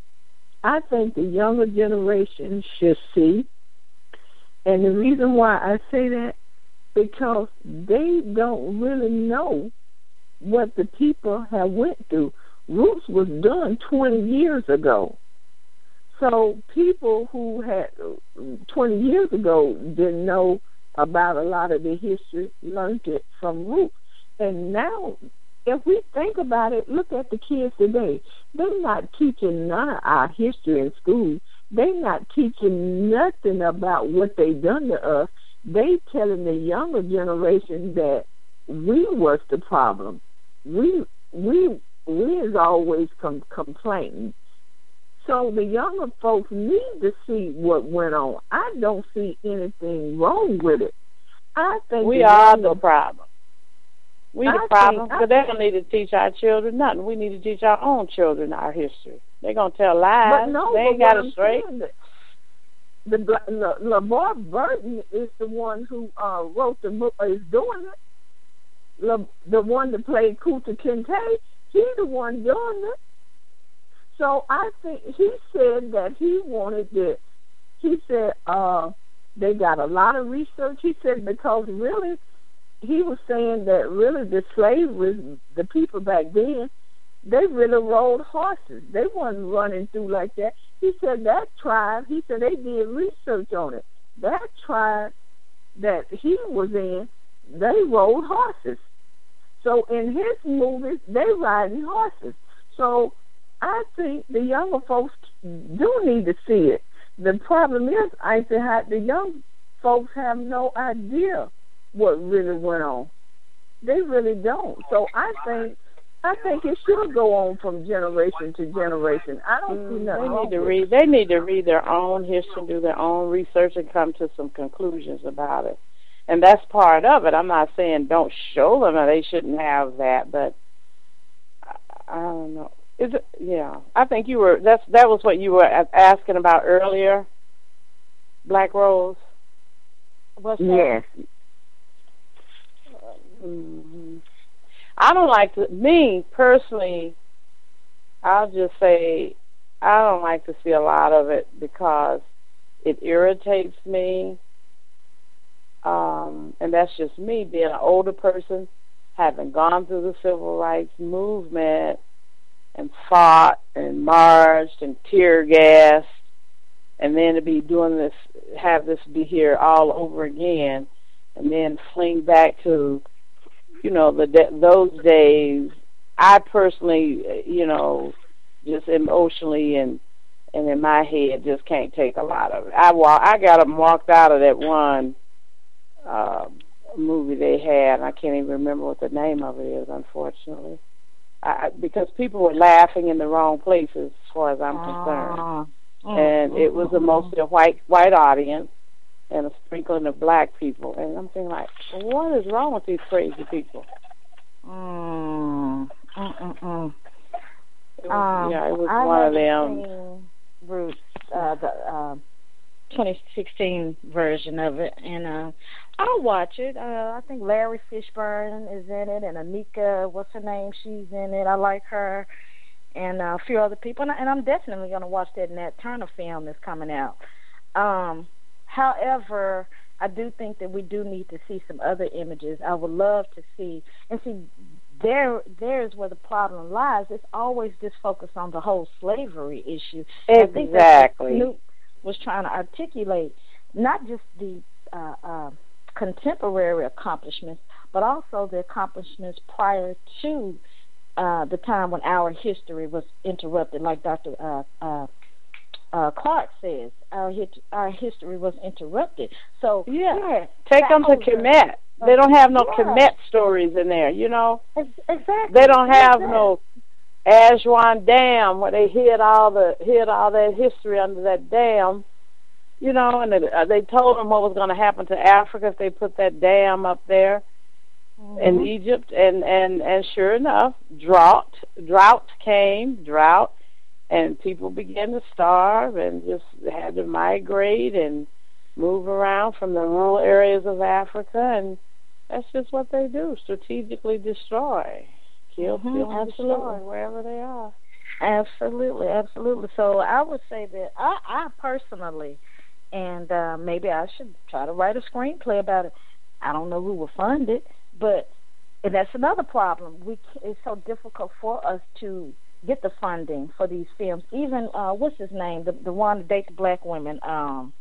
I think the younger generation should see. And the reason why I say that, because they don't really know what the people have went through. Roots was done twenty years ago. So people who had twenty years ago didn't know about a lot of the history, learned it from Roots. And now, if we think about it, look at the kids today. They're not teaching none of our history in school. They not teaching nothing about what they done to us. They telling the younger generation that we was the problem. We we we is always com- complaining. So the younger folks need to see what went on. I don't see anything wrong with it. I think we the are younger, the problem. We the I problem think- because they don't need to teach our children nothing. We need to teach our own children our history. They're gonna tell lies. But no, they ain't but got what it I'm straight. saying that The Le, LeVar Burton is the one who uh, wrote the book, is doing it. Le, the one that played Kunta Kinte, he's the one doing it. So I think he said that he wanted to, he said uh, they got a lot of research. He said because really, he was saying that really the slavery, the people back then, they really rode horses. They wasn't running through like that. He said that tribe, he said they did research on it. That tribe that he was in, they rode horses. So in his movies, they riding horses. So I think the younger folks do need to see it. The problem is, I think how the young folks have no idea what really went on. They really don't. So I think I think it should go on from generation to generation. I don't mm, see nothing. They wrong need to with read. it. They need to read their own history, do their own research, and come to some conclusions about it. And that's part of it. I'm not saying don't show them or they shouldn't have that, but I, I don't know. Is it? Yeah, I think you were. That's that was what you were asking about earlier. Black Rose. What's that? Yes. Mm-hmm. I don't like to. Me personally, I'll just say I don't like to see a lot of it because it irritates me. Um, and that's just me being an older person, having gone through the civil rights movement and fought and marched and tear gassed, and then to be doing this, have this be here all over again, and then fling back to, you know, the those days. I personally, you know, just emotionally and and in my head, just can't take a lot of it. I I got them walked out of that one uh, movie they had. And I can't even remember what the name of it is, unfortunately, I, because people were laughing in the wrong places, as far as I'm concerned. Uh, and it was a mostly a white white audience and a sprinkling of black people. And I'm thinking, like, what is wrong with these crazy people? Mm, mm, mm, mm. It was, Um, yeah, it was I one of haven't them. seen Roots, uh, the uh, twenty sixteen version of it, and uh, I'll watch it. Uh, I think Larry Fishburne is in it, and Anika, what's her name? She's in it. I like her, and uh, a few other people, and, I, and I'm definitely going to watch that Nat Turner film that's coming out. Um, however, I do think that we do need to see some other images. I would love to see, and see, there, there's where the problem lies. It's always just focused on the whole slavery issue. Exactly. I think that's what Snoop was trying to articulate, not just the uh, uh, contemporary accomplishments, but also the accomplishments prior to uh, the time when our history was interrupted, like Doctor Uh, uh, uh, Clark says. Our hit, our history was interrupted. So yeah, yeah take them to Kemet. They don't have no yeah. Kemet stories in there, you know. Exactly. They don't have exactly. no Aswan Dam where they hid all the hid all that history under that dam, you know. And they, uh, they told them what was going to happen to Africa if they put that dam up there mm-hmm. in Egypt. And, and, and sure enough, drought drought came, drought, and people began to starve and just had to migrate and move around from the rural areas of Africa, and that's just what they do, strategically destroy, kill, mm-hmm, steal, and absolutely. destroy wherever they are. Absolutely, absolutely. So I would say that I, I personally, and uh, maybe I should try to write a screenplay about it. I don't know who will fund it, but and that's another problem. We it's so difficult for us to get the funding for these films. Even uh, what's his name, the the one that dates black women. Um,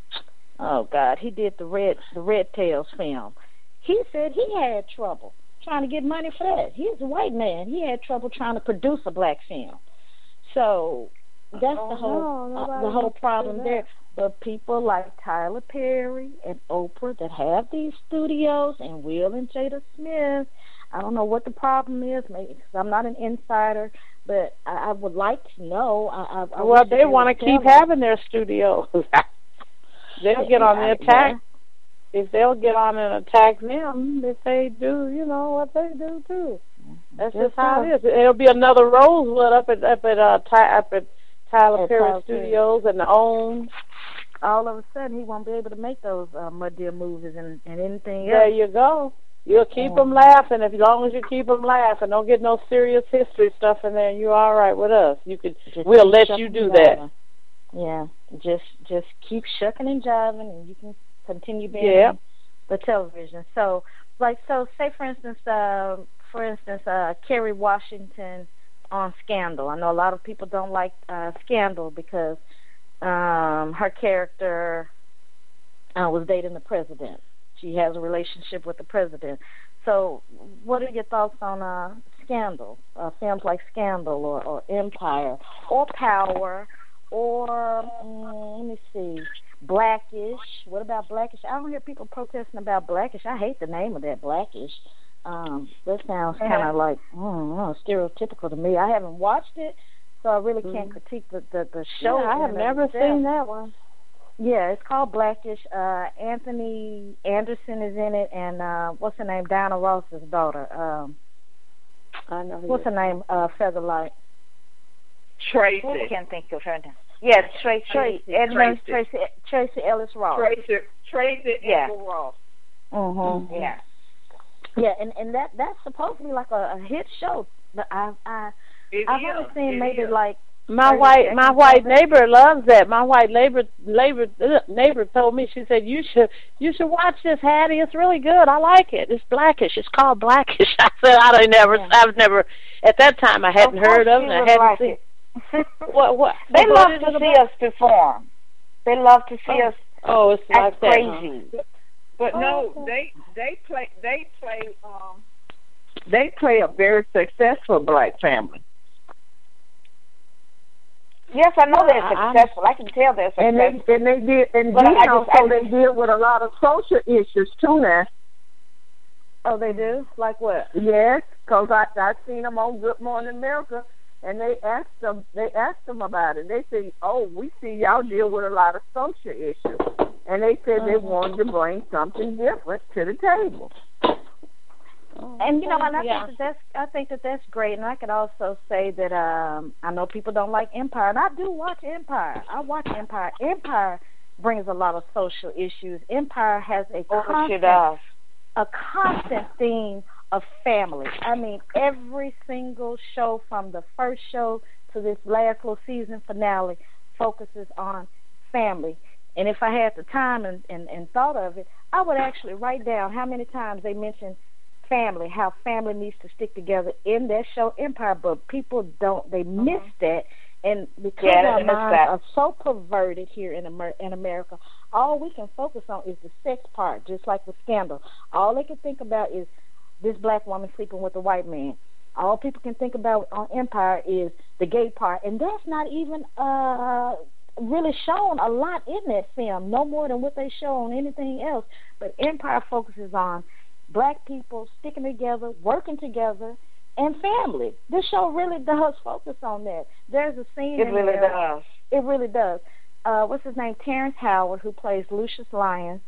oh God, he did the red the Red Tails film. He said he had trouble trying to get money for that. He's a white man. He had trouble trying to produce a black film. So that's oh, the whole no, uh, the whole problem there. But people like Tyler Perry and Oprah that have these studios, and Will and Jada Smith, I don't know what the problem is. Maybe because I'm not an insider, but I, I would like to know. I, I, I well, wish they want to keep me. having their studios. They'll get on the attack. If they'll get on and attack them, if they do, you know what they do too. That's just how it is. It'll be another Rosewood up at up at uh, Ty, up at Tyler At Perry Tyler Studios and the OWN. All of a sudden, he won't be able to make those uh, Mud Deer movies and, and anything There else. you go. You'll keep Yeah. them laughing. As long as you keep them laughing, don't get no serious history stuff in there. You're all right with us. You could. Just We'll keep let shucking you do and that. jiving. Yeah, just just keep shucking and jiving, and you can continue being Yeah. on the television. So, like, so say for instance, uh, for instance, uh, Kerry Washington on Scandal. I know a lot of people don't like uh, Scandal because um, her character uh, was dating the president. She has a relationship with the president. So, what are your thoughts on uh, Scandal, uh, films like Scandal or, or Empire or Power or, mm, let me see, Blackish? What about Blackish? I don't hear people protesting about Blackish. I hate the name of that, Blackish. Um, that sounds kind of like, I don't know, stereotypical to me. I haven't watched it, so I really can't Mhm. critique the, the, the show. Yeah, I have in never itself. seen that one. Yeah, it's called Blackish. Uh, Anthony Anderson is in it, and uh, what's her name? Diana Ross's daughter. Um, I know. what's her name? Uh, Featherlight. Tracy. I can't think of her name. Yeah, Tracy. Tracy. Edmonds, Tracy. Tracy. Tracy Ellis Ross. Tracy. Tracy Yeah. Edmonds Ross. Mm-hmm. Yeah. Yeah, and and that that's supposed to be like a, a hit show, but I I It I've is. only seen It maybe is. like My thirty white my seconds white of it. neighbor loves that. My white neighbor neighbor uh, neighbor told me, she said, you should you should watch this, Hattie. It's really good. I like it. It's Blackish. It's called Blackish. I said I don't never Yeah. I've never at that time I hadn't Of course heard of she it. I would hadn't like seen it. what what They what love is to it see about? us perform. They love to see Oh. us Oh, it's like act that. crazy. But Oh, no, okay. they they play they play um they play a very successful black family. Yes, I know they're I- I- successful. I can tell they're And successful. they and they did and But then I just- also I they just- deal with a lot of social issues too now. Oh, they do? Like what? Yes, because I I seen them on Good Morning America, and they asked them they asked them about it. They say, "Oh, we see y'all deal with a lot of social issues," and they said they Mhm. wanted to bring something different to the table. And you know, and I Yeah. think that that's I think that that's great. And I could also say that um, I know people don't like Empire, and I do watch Empire. I watch Empire. Empire brings a lot of social issues. Empire has a Oh, she constant, does. a constant theme of family. I mean, every single show from the first show to this last little season finale focuses on family. And if I had the time and, and, and thought of it, I would actually write down how many times they mention family, how family needs to stick together in that show Empire, but people don't, they miss that. And because Yeah, they our miss minds that. are so perverted here in Amer- in America, all we can focus on is the sex part, just like with Scandal. All they can think about is this black woman sleeping with a white man. All people can think about on Empire is the gay part, and that's not even uh really shown a lot in that film, no more than what they show on anything else. But Empire focuses on black people sticking together, working together, and family. This show really does focus on that. There's a scene It in really there, does. it really does. Uh, what's his name? Terrence Howard, who plays Lucius Lyons.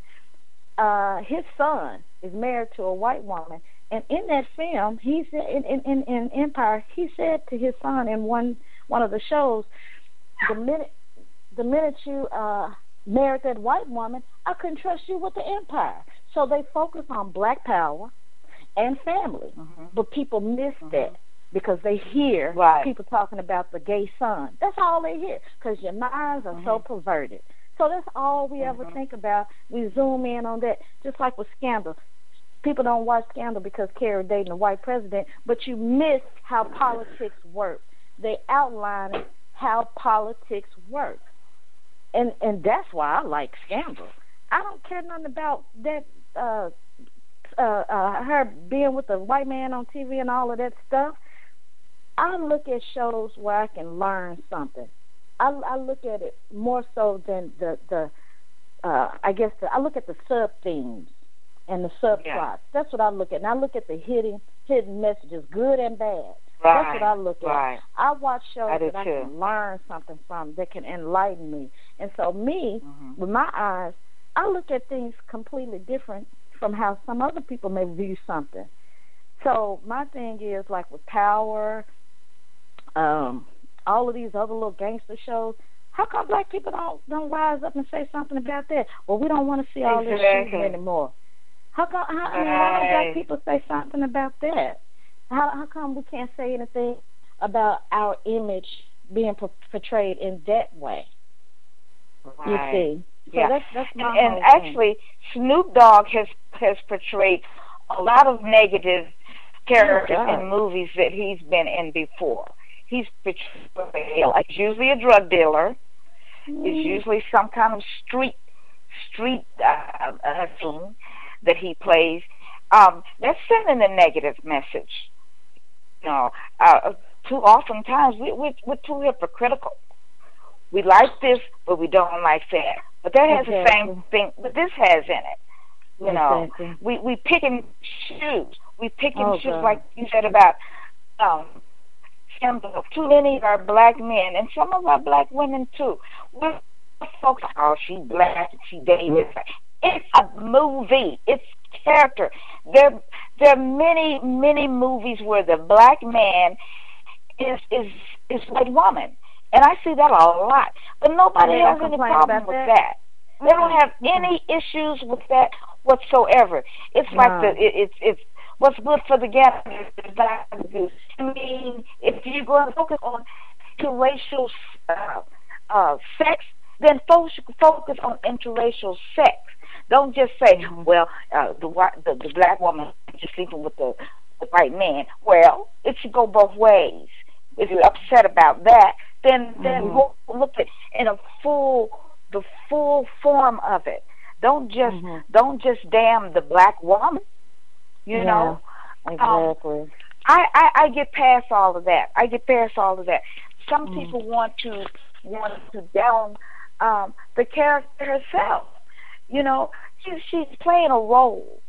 Uh, his son is married to a white woman, and in that film, he said in, in, in, in Empire, he said to his son in one one of the shows, the minute the minute you uh, married that white woman, I couldn't trust you with the Empire. So they focus on black power and family, Mm-hmm. but people miss that because they hear Right. people talking about the gay son. That's all they hear because your minds are so perverted. So that's all we ever think about. We zoom in on that, just like with Scandal. People don't watch Scandal because Kerry dating a white president, but you miss how politics work. They outline how politics work, and and that's why I like Scandal. I don't care nothing about that. Uh, uh, uh, her being with the white man on T V and all of that stuff. I look at shows where I can learn something. I, I look at it more so than the the. Uh, I guess the, I look at the sub themes and the subplots. Yeah. That's what I look at. And I look at the hidden hidden messages, good and bad. Right. That's what I look at. Right. I watch shows I do that I too. can learn something from, that can enlighten me. And so me, Mm-hmm. with my eyes, I look at things completely different from how some other people may view something. So my thing is, like with Power, um, all of these other little gangster shows, how come black people don't don't rise up and say something about that? Well, we don't want to see all this Exactly. shooting anymore. How come? How, I mean, why don't Right. black people say something about that? How how come we can't say anything about our image being p- portrayed in that way? You Right. see, so Yeah. that's that's my And, and whole actually, Snoop Dogg has has portrayed a lot of negative characters Oh, God. in movies that he's been in before. He's portrayed like he's usually a drug dealer. thing. It's usually some kind of street street uh, uh, thing. that he plays, um, that's sending a negative message. You know, uh, too often times we, we, we're too hypocritical. We like this, but we don't like that. But that has Exactly. the same thing, but this has in it. You know, Exactly. we we pick and choose. We pick and Oh, choose, God. like you said about um, some too many of our black men and some of our black women too. We're folks, oh, she black, she dated. It's a movie. It's character. There, there are many, many movies where the black man is is is white woman, and I see that a lot. But nobody They has don't any complain problem about with that? that. They don't have any issues with that whatsoever. It's like No. the it, it's it's what's good for the gander is bad for the goose. I mean, if you're going to focus on interracial uh, uh, sex, then focus focus on interracial sex. Don't just say, well, uh, the white the, the black woman is just sleeping with the, the white man. Well, it should go both ways. If you're upset about that, then then Mhm. go look at in a full the full form of it. Don't just Mhm. don't just damn the black woman. You Yeah, know, Um, exactly. I, I I get past all of that. I get past all of that. Some Mm. people want to want to down um, the character herself. You know, she, she's playing a role.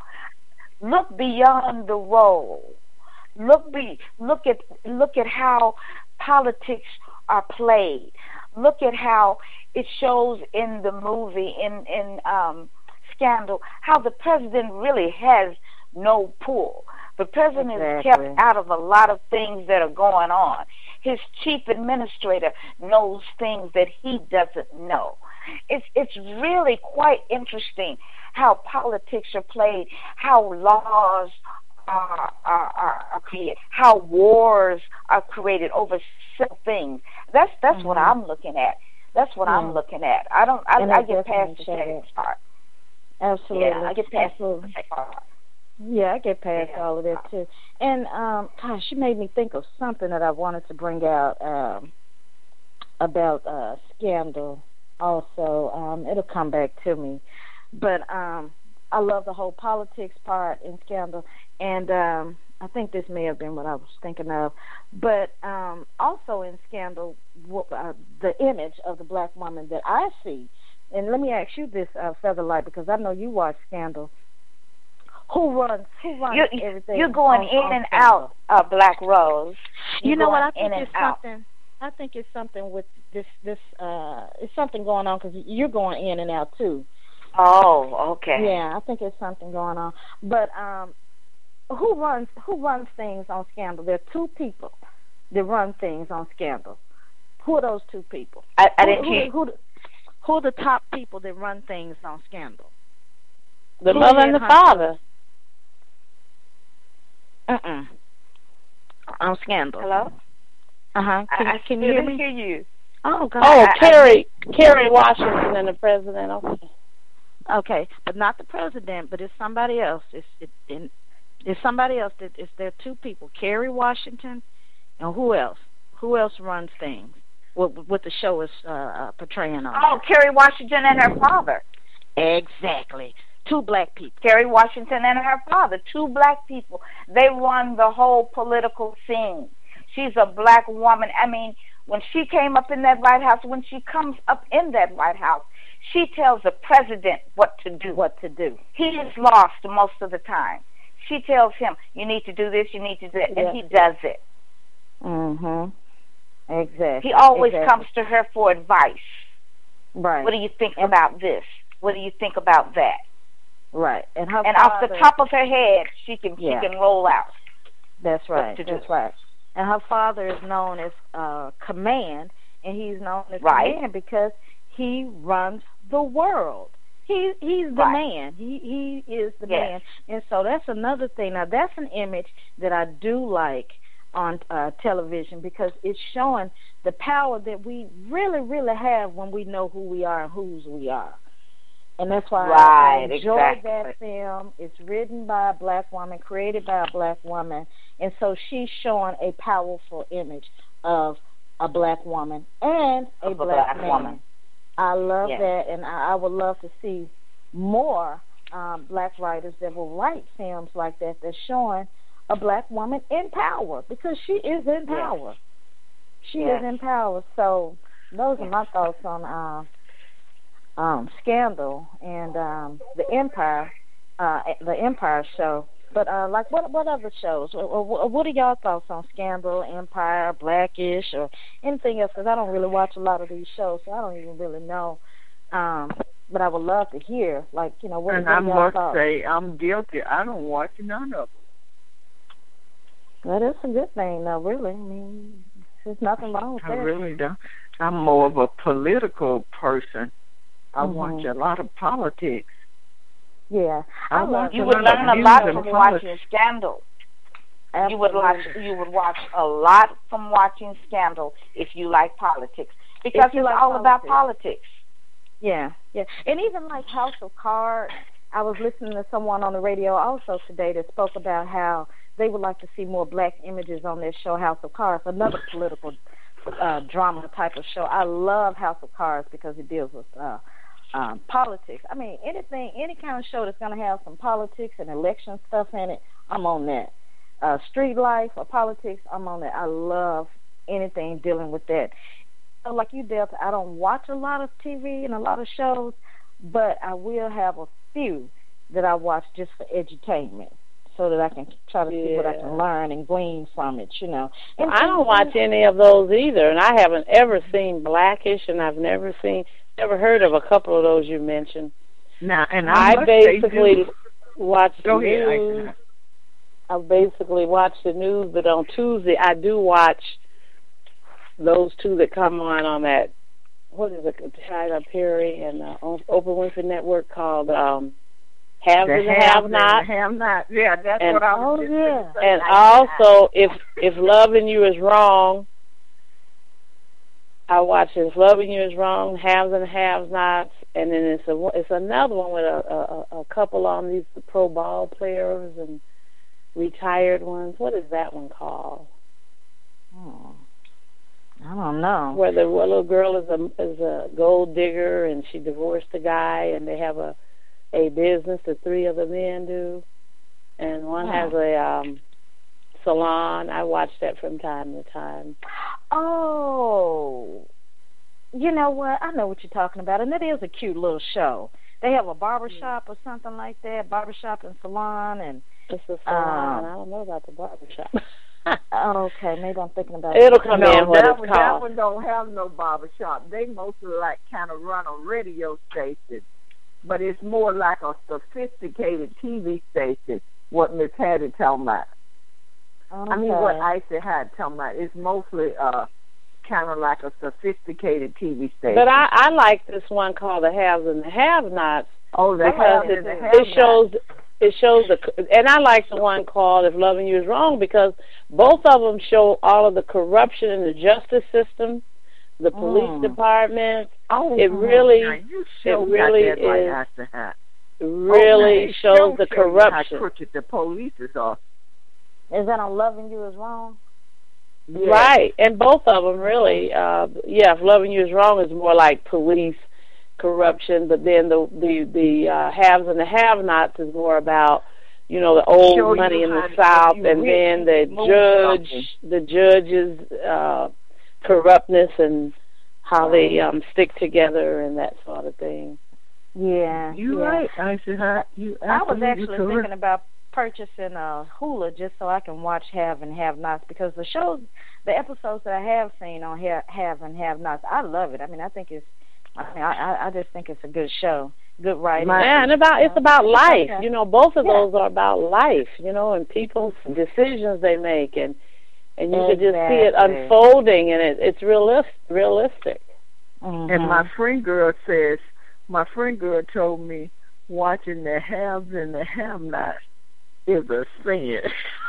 Look beyond the role. Look be look at look at how politics are played. Look at how it shows in the movie in in um, Scandal how the president really has no pull. The president is Exactly. kept out of a lot of things that are going on. His chief administrator knows things that he doesn't know. It's it's really quite interesting how politics are played, how laws are are, are, are created, how wars are created over simple things. That's that's what Mhm. I'm looking at. That's what Yeah. I'm looking at. I don't. I, And I I get past definitely the share second that. part. Absolutely. Yeah, I get past Absolutely. the second part. Yeah, I get past Yeah. all of that too. And um gosh, you made me think of something that I wanted to bring out um about uh Scandal also. Um it'll come back to me. But um I love the whole politics part in Scandal, and um I think this may have been what I was thinking of. But um also in Scandal, wh- uh, the image of the black woman that I see, and let me ask you this, uh, Featherlight, because I know you watch Scandal. Who runs? Who runs You, everything? you're going on, in on and Scandal? out of Black Rose. You You're know what? I going think in it's and out. something. I think it's something with this. This uh, it's something going on because you're going in and out too. Oh, okay. Yeah, I think it's something going on. But um, who runs? Who runs things on Scandal? There are two people that run things on Scandal. Who are those two people? I, I who, didn't who, hear. who, who, who are the top people that run things on Scandal? The Who mother and the headhunts? father. Uh-uh. On Scandal. Hello? Uh-huh. Can, I, I can you hear still me? hear you. Oh, God. Oh, I- I- Kerry, Kerry Washington and the president. Okay. Okay, but not the president, but it's somebody else. It's it, it, it's somebody else. That it's there are two people, Kerry Washington, and who else? Who else runs things? What what the show is uh, uh, portraying on? Oh, Kerry Washington and her father. Exactly. Two black people. Kerry Washington and her father, two black people. They run the whole political scene. She's a black woman. I mean, when she came up in that White House, when she comes up in that White House, she tells the president what to do. What to do. He is lost most of the time. She tells him, you need to do this, you need to do that, Yeah. and he does it. Mm-hmm. Exactly. He always exactly. comes to her for advice. Right. What do you think about this? What do you think about that? Right. And her And off the father- top of her head, she can Yeah. she can roll out. That's right. to do. That's right. And her father is known as uh, Command, and he's known as Right. Command because he runs the world. He he's the Right. man. He he is the Yes. man. And so that's another thing. Now that's an image that I do like on uh, television because it's showing the power that we really really have when we know who we are and whose we are. And that's why I, I Right, enjoyed exactly. that film. It's written by a black woman, created by a black woman, and so she's showing a powerful image of a black woman and a Of a black, black man. woman. I love Yes. that, and I, I would love to see more um, black writers that will write films like that that's showing a black woman in power, because she is in power. She Yes. is in power. So those are my thoughts on uh, um, Scandal and um, the Empire, uh, the Empire show. But uh, like, what what other shows? What, what are y'all thoughts on Scandal, Empire, Blackish, or anything else? Because I don't really watch a lot of these shows, so I don't even really know. Um, but I would love to hear, like, you know, what, And what I are y'all must thoughts? say, I'm guilty. I don't watch none of Well, that's a good thing, though. Really, I mean, there's nothing wrong with them. I that. really don't. I'm more of a political person. I Mhm. watch a lot of politics. Yeah, I I watch love a You lot would of learn a news lot and from politics. watching Scandal. You would watch. Absolutely. You would watch a lot from watching Scandal if you like politics, because If you it's like all about politics. politics. Yeah, yeah. And even like House of Cards, I was listening to someone on the radio also today that spoke about how they would like to see more black images on their show, House of Cards, another political uh, drama type of show. I love House of Cards because it deals with uh, um, politics. I mean, anything, any kind of show that's going to have some politics and election stuff in it, I'm on that. Uh, street life or politics, I'm on that. I love anything dealing with that. So like you, Delta, I don't watch a lot of T V and a lot of shows, but I will have a few that I watch just for edutainment, so that I can try to see what I Yeah. can learn and glean from it, you know. And I don't watch any of those either, and I haven't ever seen Blackish, and I've never seen, never heard of a couple of those you mentioned. Now, and I, I must say, basically too- watch the Go ahead, news. Aisha. I basically watch the news, but on Tuesday I do watch those two that come on on that, what is it, Tyler Perry and uh, on Oprah Winfrey Network, called um, Have The and have Have and Not. Have not. Yeah, that's And- what I was Oh, just yeah. gonna say. And I- also, if if loving you is wrong, I watch If Loving You Is Wrong, Haves and Have Nots, and then it's a it's another one with a a, a couple on these pro ball players and retired ones. What is that one called? Hmm. I don't know. Where the little girl is a is a gold digger and she divorced the guy, and they have a a business that three other men do, and one Hmm. has a um salon. I watch that from time to time. Oh, you know what? I know what you're talking about, and it is a cute little show. They have a barbershop or something like that, barbershop and salon, and It's a salon. Um, I don't know about the barbershop. oh, okay, maybe I'm thinking about It'll it. come no, in what that it's one, called. that one don't have no barber shop. They mostly like kind of run a radio station, but it's more like a sophisticated T V station. What Miss Hattie talking about? Okay. I mean, what Icy had talking about? It's mostly uh kind of like a sophisticated T V station. But I, I like this one called The Haves and the Have-Nots oh, the because have it, and the it have-nots. shows it shows the and I like the one called If Loving You Is Wrong because both of them show all of the corruption in the justice system, the police Mm. department. Oh, It really, now you it sure got really that right, is Icy Hat. really oh, now, shows show the show you corruption. How crooked the police is are. Is that on Loving You Is Wrong? Yes. Right, and both of them really. Uh, yeah, If Loving You Is Wrong is more like police corruption, but then the the the uh, haves and the have-nots is more about, you know, the old Show you money in how the to- South, you and really then the move judge, the judges' uh, corruptness and how they um, stick together and that sort of thing. Yeah, You yeah. right, Icy Hat. You I was absolutely actually correct. thinking about purchasing a Hula just so I can watch Have and Have Nots, because the shows, the episodes that I have seen on Ha- Have and Have Nots, I love it. I mean, I think it's, I mean, I, I I just think it's a good show, good writing. Yeah, and about it's about life. Okay. You know, both of Yeah. those are about life. You know, and people's decisions they make, and and you can just see it Exactly. unfolding, and it it's realist, realistic. Mhm. And my friend girl says, my friend girl told me watching the haves and the have-nots is a sin.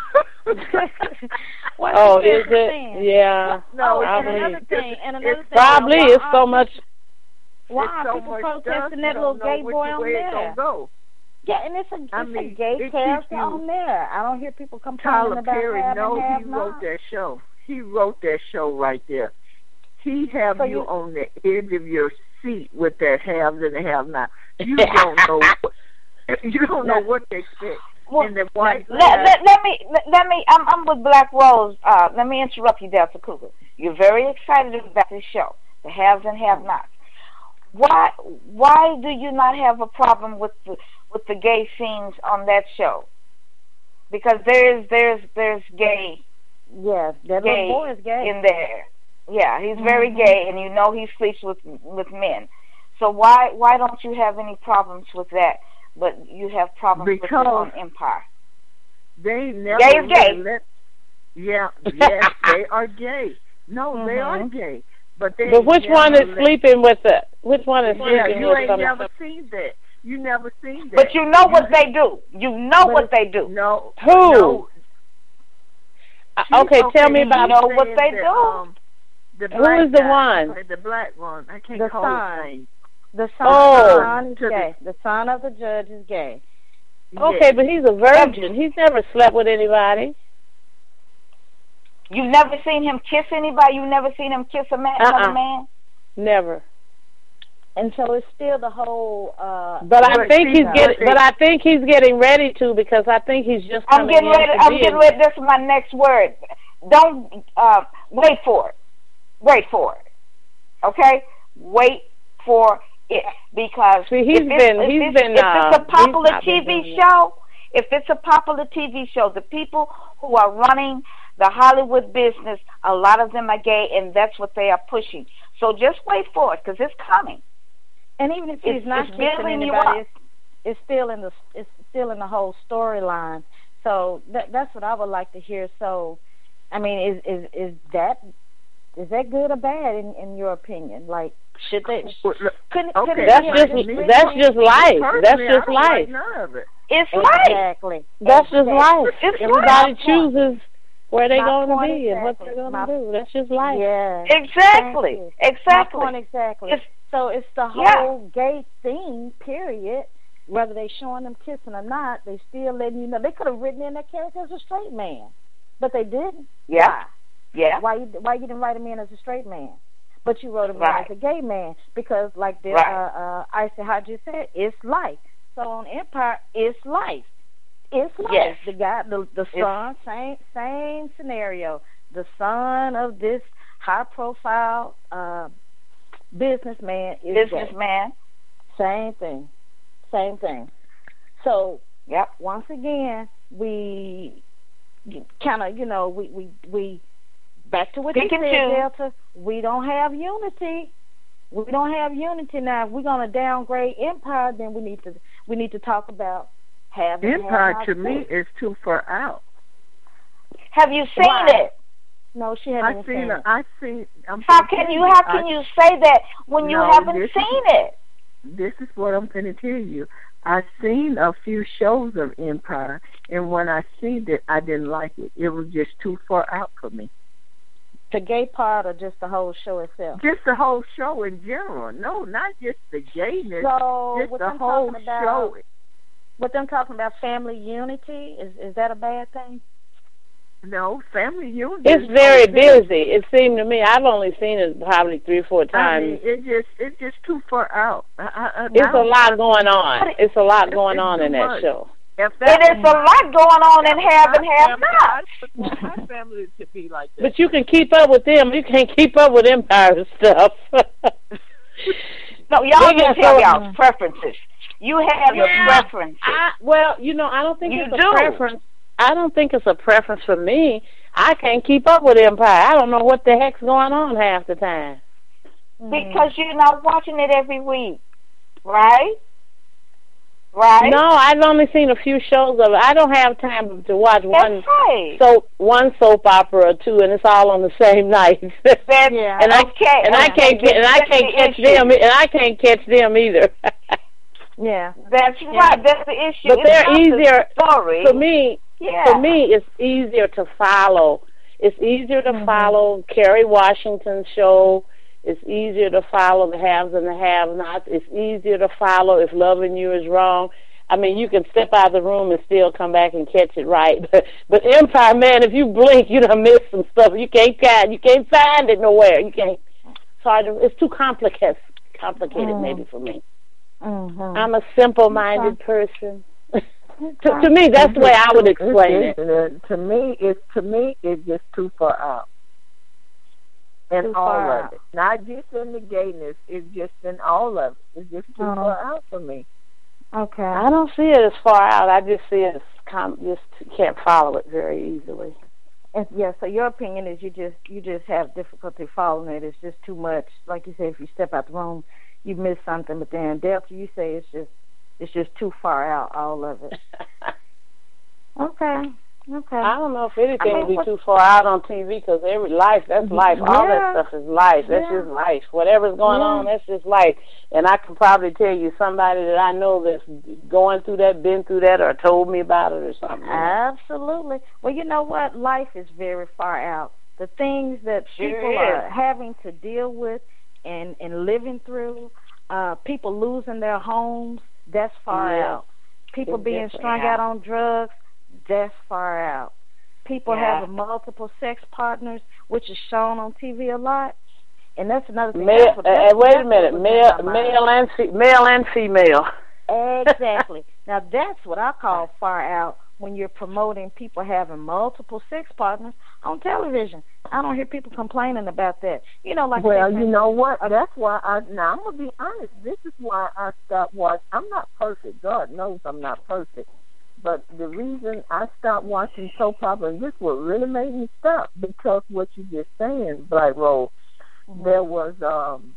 What Oh, is is the it? sin? Yeah. No, and Probably. another thing, and another It's thing. Probably why it's are so people- much. Why It's are so people much protesting stuff, that you little don't know gay which boy on way it's there? gonna go. Yeah, and it's a, it's I a mean, gay it character keeps you- on there. I don't hear people complaining Tyler about Perry, have no, and have he not. wrote that show. He wrote that show right there. He have So you, you- on the edge of your seat with that haves and the have not. You don't know. You don't know what they expect. Well, in the white let, let, let me let, let me I'm I'm with Black Rose. Uh, let me interrupt you, Delta Cougar. You're very excited about this show, the haves and have-nots. Why why do you not have a problem with the with the gay scenes on that show? Because there's there's there's gay. Yes, that gay little boy is gay in there. Yeah, he's very Mhm. gay, and you know he sleeps with with men. So why why don't you have any problems with that? But you have problems Because with it on Empire. They never Gay is gay. really let, yeah, yes, they are gay. No, they are Mhm. gay. But they But which never one is let, sleeping with it? Which one is Yeah, sleeping you with ain't someone? never seen that. You never seen that. But you know what they do. You know But what they do. No. Who? No. Uh, She- okay, tell me you about know what saying they that, do. Um, the Who black is the guy, one? okay, the black one. I can't The call son. his name. The son, Oh. the son is To the- gay. The son of the judge is gay. Okay, Yeah. but he's a virgin. He's never slept with anybody. You've never seen him kiss anybody. You've never seen him kiss a man, Uh-uh. another man. Never. And so it's still the whole. Uh, But I But think see, he's I getting. think- But I think he's getting ready to because I think he's just I'm coming getting in ready. to I'm be getting in- ready. This is my next word. Don't uh, wait for it. Wait for it. Okay. Wait for it because See, he's if it's, been- if he's it's, been, if uh, it's a popular he's not been T V doing that. show. If it's a popular T V show, the people who are running the Hollywood business, a lot of them are gay, and that's what they are pushing. So just wait for it because it's coming. And even if he's It's- not it's kissing building you anybody, up. it's, it's still in the it's still in the whole storyline. So that that's what I would like to hear. So, I mean, is is is that is that good or bad in in your opinion? Like, should they? Well, look, Couldn't, okay, couldn't That's it just be really- that's just life. That's Personally, just I don't like life. none of it. It's life. Exactly. That's just Exactly. life. It's Everybody life. chooses where they're My going to point be and what exactly. they're going My- to do. That's just life. Yeah. Exactly. Thank you. Exactly. My point exactly. It's- So it's the Yeah. whole gay thing, period. Whether they showing them kissing or not, they still letting you know. They could have written in their character as a straight man, but they didn't. Yeah. Why? Yeah. Why you why you didn't write him in as a straight man, but you wrote him Right. in as a gay man? Because like this, Right. uh, uh, Icy Hodges said, it's life. So on Empire, it's life. It's life. Yes. The guy, the the It's- son, same same scenario. The son of this high profile uh, businessman is gay. Businessman. Same thing. Same thing. So Yep. once again, we kind of, you know, we, we, we, back to what you Pick said, and choose. Delta, we don't have unity. We don't have unity now. If we're going to downgrade Empire, then we need to, we need to talk about having Empire have to not me too. is too far out. Have you seen Why? it? No, she I hasn't seen seen it. it. I seen. I'm How finna can tell you? How I- can you say that when you No, haven't this is- seen it? This is what I'm going to tell you. I seen a few shows of Empire, and when I seen it, I didn't like it. It was just too far out for me. The gay part or just the whole show itself? Just the whole show in general. No, not just the gayness. So just what the I'm whole talking about, show. what them talking about family unity, is is that a bad thing? No, family unity. It's is very okay. busy. It seemed to me. I've only seen it probably three or four I times. mean, it just it's just too far out. I, I, I, It's I a don't- lot going on. It's a lot It's- going it's on too in that much. show. If It that is a lot going on in have and have family, not. I would want my family to be like that. But you can keep up with them. You can't keep up with Empire stuff. No, y'all They can got tell so- y'all's preferences. You have your Yeah, preferences. I, well, you know, I don't think You it's a do. preference. I don't think it's a preference for me. I can't keep up with Empire. I don't know what the heck's going on half the time. Because you're not watching it every week, right? Right? No, I've only seen a few shows of it. I don't have time to watch one That's right. soap, one soap opera or two, and it's all on the same night. That's and I okay. and I Okay, can't get, and I that's can't the catch issue. them, and I can't catch them either. Yeah. That's right. That's the issue. But It's they're not the easier story. for me. Yeah. For me, it's easier to follow. It's easier to Mhm. follow Kerry Washington's show. It's easier to follow the haves and the have-nots. It's easier to follow If Loving You Is Wrong. I mean, you can step out of the room and still come back and catch it right. But, but Empire, man, if you blink, you done miss some stuff. You can't find, you can't find it nowhere. You can't. It's hard to, it's too complicated. Complicated, Mm. maybe for me. Mm-hmm. I'm a simple-minded okay. person. to, to me, that's the way I would explain it. it. To me, it's to me, it's just too far out. And too all of out. It, not just in the gayness, it's just in all of it. It's just too oh. far out for me. Okay. I don't see it as far out. I just see it as com- just can't follow it very easily. And yeah, so your opinion is you just you just have difficulty following it. It's just too much. Like you say, if you step out the room, you miss something. But then Delta, you say it's just it's just too far out, all of it. Okay. Okay. I don't know if anything would be too far out on T V because every life, that's life. Yeah. All that stuff is life. That's yeah. just life. Whatever's going yeah. on, that's just life. And I can probably tell you somebody that I know that's going through that, been through that, or told me about it or something. Absolutely. Well, you know what? Life is very far out. The things that sure people is. are having to deal with and, and living through, uh, people losing their homes, that's far yeah. out. People it's being strung out. out on drugs, that's far out. People yeah. having multiple sex partners, which is shown on T V a lot, and that's another thing. Male, that's what, that's, uh, wait that's a minute, male, male and fe- male and female. Exactly. Now that's what I call far out when you're promoting people having multiple sex partners on television. I don't hear people complaining about that. You know, like well, you know what? That's why I. Now I'm gonna be honest. This is why I stopped watching. I'm not perfect. God knows I'm not perfect. But the reason I stopped watching soap opera, and this what really made me stop, because what you just saying, Black Rose, mm-hmm. there was um,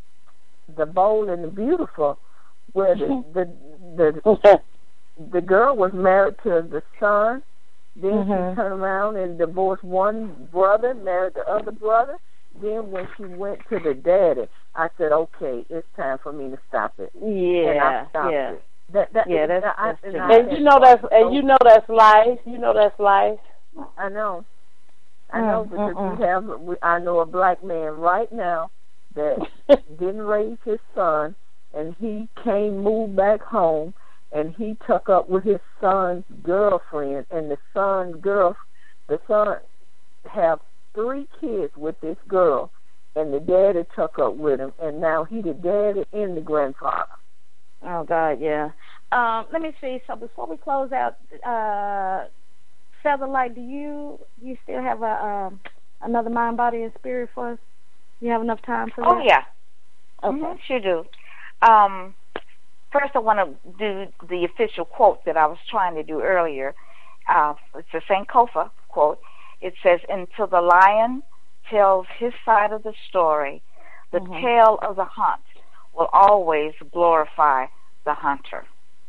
the Bold and the Beautiful, where the the the, the girl was married to the son, then mm-hmm. she turned around and divorced one brother, married the other brother. Then when she went to the daddy, I said, okay, it's time for me to stop it. Yeah, and I stopped yeah. it. That, that, yeah, that's, that, I, that's and, and you know that's and you know that's life. You know that's life. I know. I know mm, because mm, we have. We, I know a black man right now that didn't raise his son, and he came, moved back home, and he took up with his son's girlfriend, and the son's girl, the son have three kids with this girl, and the daddy took up with him, and now he the daddy and the grandfather. Oh, God, yeah. Um, let me see. So before we close out, uh, Featherlight, do you you still have a um, another mind, body, and spirit for us? You have enough time for that? Oh, yeah. Okay. Mm-hmm, sure do. Um, first, I want to do the official quote that I was trying to do earlier. Uh, it's a Sankofa quote. It says, "Until the lion tells his side of the story, the mm-hmm. tale of the hunt will always glorify the hunter."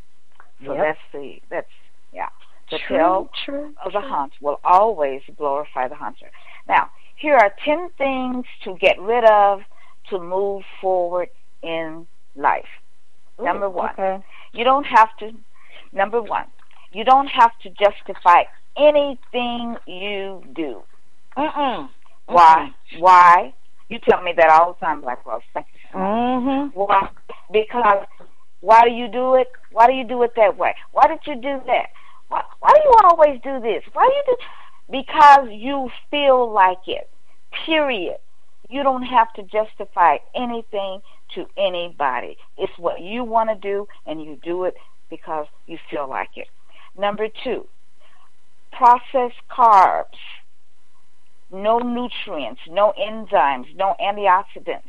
So yep. that's the that's yeah. The true, tale true, of the true. hunt will always glorify the hunter. Now, here are ten things to get rid of to move forward in life. Ooh, number one, okay. you don't have to. Number one, you don't have to justify anything you do. Mm-mm. Why? Mm-mm. Why? You tell me that all the time, Black Rose. Thank you so much. Mm-hmm. Why? Because why do you do it? Why do you do it that way? Why did you do that? Why, why do you always do this? Why do you do? Because you feel like it. Period. You don't have to justify anything to anybody. It's what you want to do, and you do it because you feel like it. Number two, processed carbs. No nutrients, no enzymes, no antioxidants.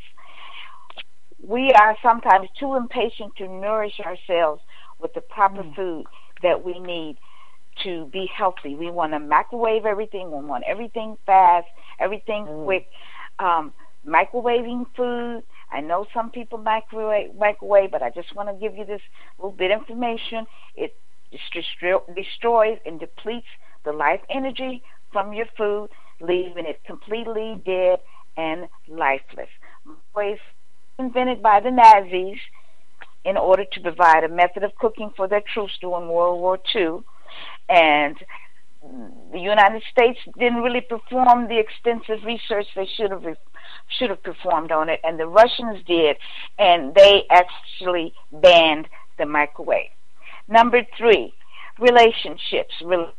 We are sometimes too impatient to nourish ourselves with the proper mm. food that we need to be healthy. We want to microwave everything. We want everything fast, everything mm. quick. Um, microwaving food. I know some people microwave, microwave, but I just want to give you this little bit of information. It destroys and depletes the life energy from your food, leaving it completely dead and lifeless. Microwaves invented by the Nazis in order to provide a method of cooking for their troops during World War Two, and the United States didn't really perform the extensive research they should have should have performed on it, and the Russians did, and they actually banned the microwave. Number three, relationships.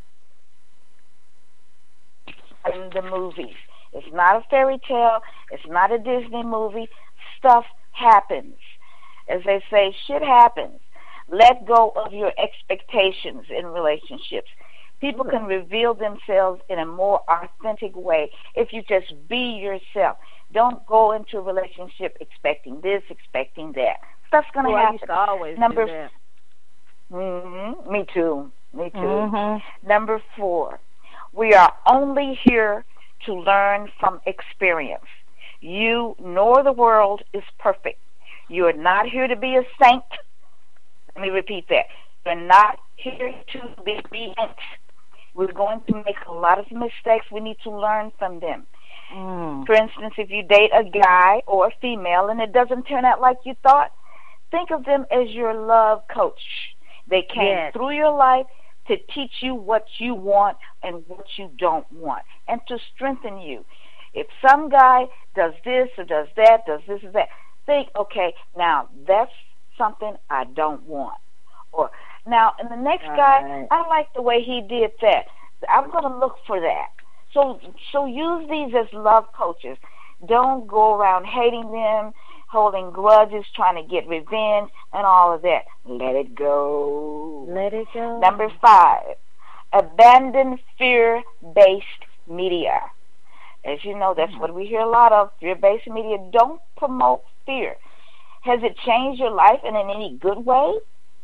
In the movies. It's not a fairy tale. It's not a Disney movie. Stuff happens. As they say, shit happens. Let go of your expectations in relationships. People can reveal themselves in a more authentic way if you just be yourself. Don't go into a relationship expecting this, expecting that. Stuff's going to well, happen. I used to always Number do that. Mm-hmm. Me too. Me too. Mm-hmm. Number four, we are only here to learn from experience. You nor the world is perfect. You are not here to be a saint. Let me repeat that. You're not here to be a saint. We're going to make a lot of mistakes. We need to learn from them. Mm. For instance, if you date a guy or a female and it doesn't turn out like you thought, think of them as your love coach. They came Yes. through your life to teach you what you want and what you don't want, and to strengthen you. If some guy does this or does that, does this or that, think, okay, now that's something I don't want. Or now, and the next Right. guy, I like the way he did that. I'm going to look for that. So, so use these as love coaches. Don't go around hating them, holding grudges, trying to get revenge, and all of that. Let it go. Let it go. Number five, abandon fear-based media. As you know, that's what we hear a lot of, fear-based media. Don't promote fear. Has it changed your life in any good way?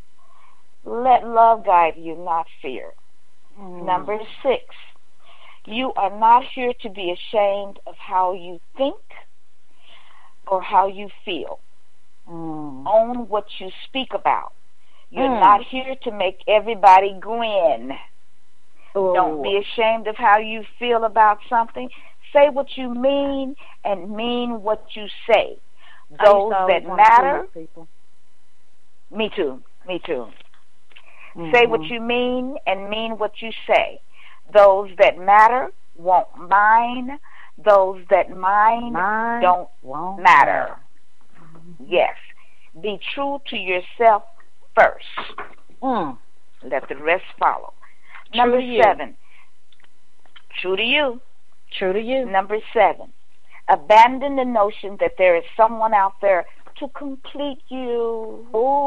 Let love guide you, not fear. Mm. Number six, you are not here to be ashamed of how you think or how you feel. Mm. Own what you speak about. You're Mm. not here to make everybody grin. Ooh. Don't be ashamed of how you feel about something. Say what you mean and mean what you say. I used to Those always that wanna please matter. people. Me too. Me too. Mm-hmm. Say what you mean and mean what you say. Those that matter won't mind. Those that mind, Mine don't won't matter. Yes. Be true to yourself first. Mm. Let the rest follow. True Number to you. seven. True to you. True to you. Number seven. Abandon the notion that there is someone out there to complete you.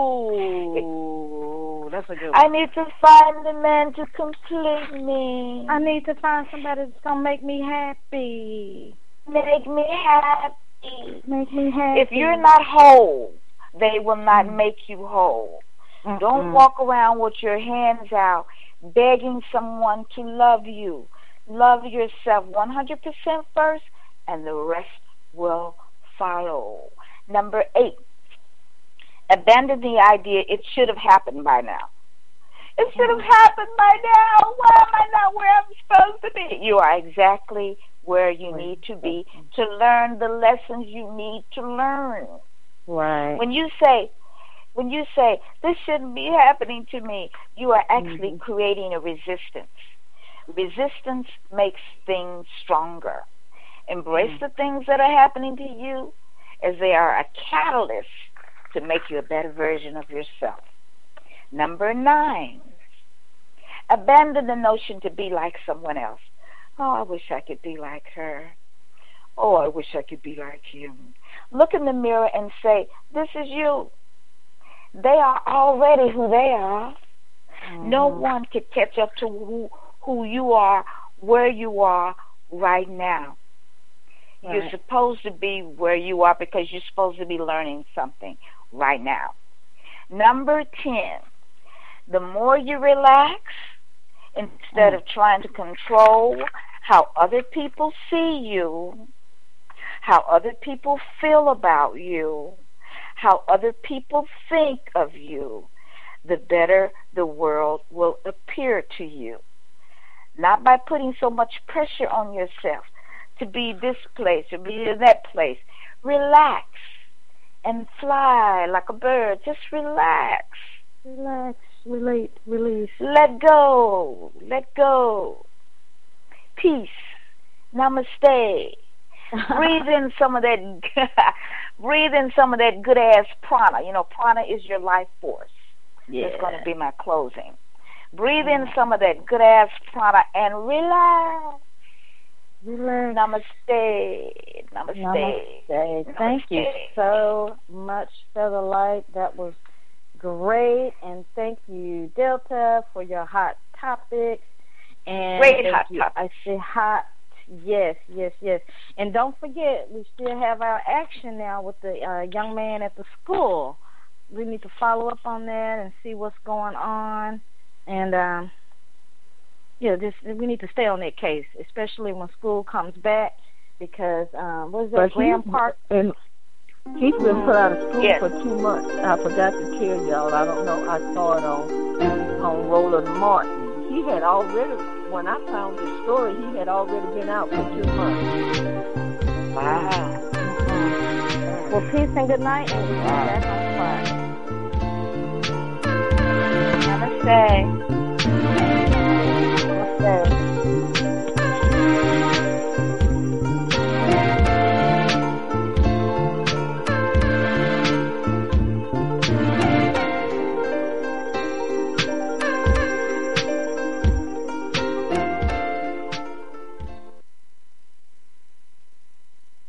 Ooh, that's a good one. I need to find a man to complete me. I need to find somebody that's gonna make me happy. Make me happy. Make me happy. If you're not whole, they will not make you whole. Mm-mm. Don't walk around with your hands out begging someone to love you. Love yourself one hundred percent first, and the rest will follow. Number eight, abandon the idea it should have happened by now. It should have happened by now. Why am I not where I'm supposed to be? You are exactly where you need to be to learn the lessons you need to learn. Right. When you say, when you say, this shouldn't be happening to me, you are actually Mm-hmm. creating a resistance. Resistance makes things stronger. Embrace Mm. the things that are happening to you as they are a catalyst to make you a better version of yourself. Number nine, abandon the notion to be like someone else. Oh, I wish I could be like her. Oh, I wish I could be like him. Look in the mirror and say, this is you. They are already who they are. Mm-hmm. No one can catch up to who, who you are, where you are right now. Right. You're supposed to be where you are because you're supposed to be learning something right now. Number ten, the more you relax, instead Mm. of trying to control how other people see you, how other people feel about you, how other people think of you, the better the world will appear to you. Not by putting so much pressure on yourself to be this place or be in that place. Relax and fly like a bird. Just relax. Relax, relate, release. Let go. Let go. Peace. Namaste. Breathe in some of that breathe in some of that good ass prana. You know, prana is your life force. Yeah. It's going to be my closing. Breathe in some of that good ass prana and relax. Relax. Namaste. Namaste. Namaste. Thank you so much, Featherlight. That was great. And thank you, Delta, for your hot topics. And Great thank hot you. topics. I say hot. Yes, yes, yes. And don't forget, we still have our action now with the uh, young man at the school. We need to follow up on that and see what's going on. And, um, yeah, this, we need to stay on that case, especially when school comes back, because, um, what is that, But Graham he- Park? And he's been put out of school Yes. for two months. I forgot to tell y'all. I don't know. I saw it on on Roland Martin. He had already, when I found the story, he had already been out for two months. Wow. Well, peace and good night, and we'll be back on Friday. Namaste.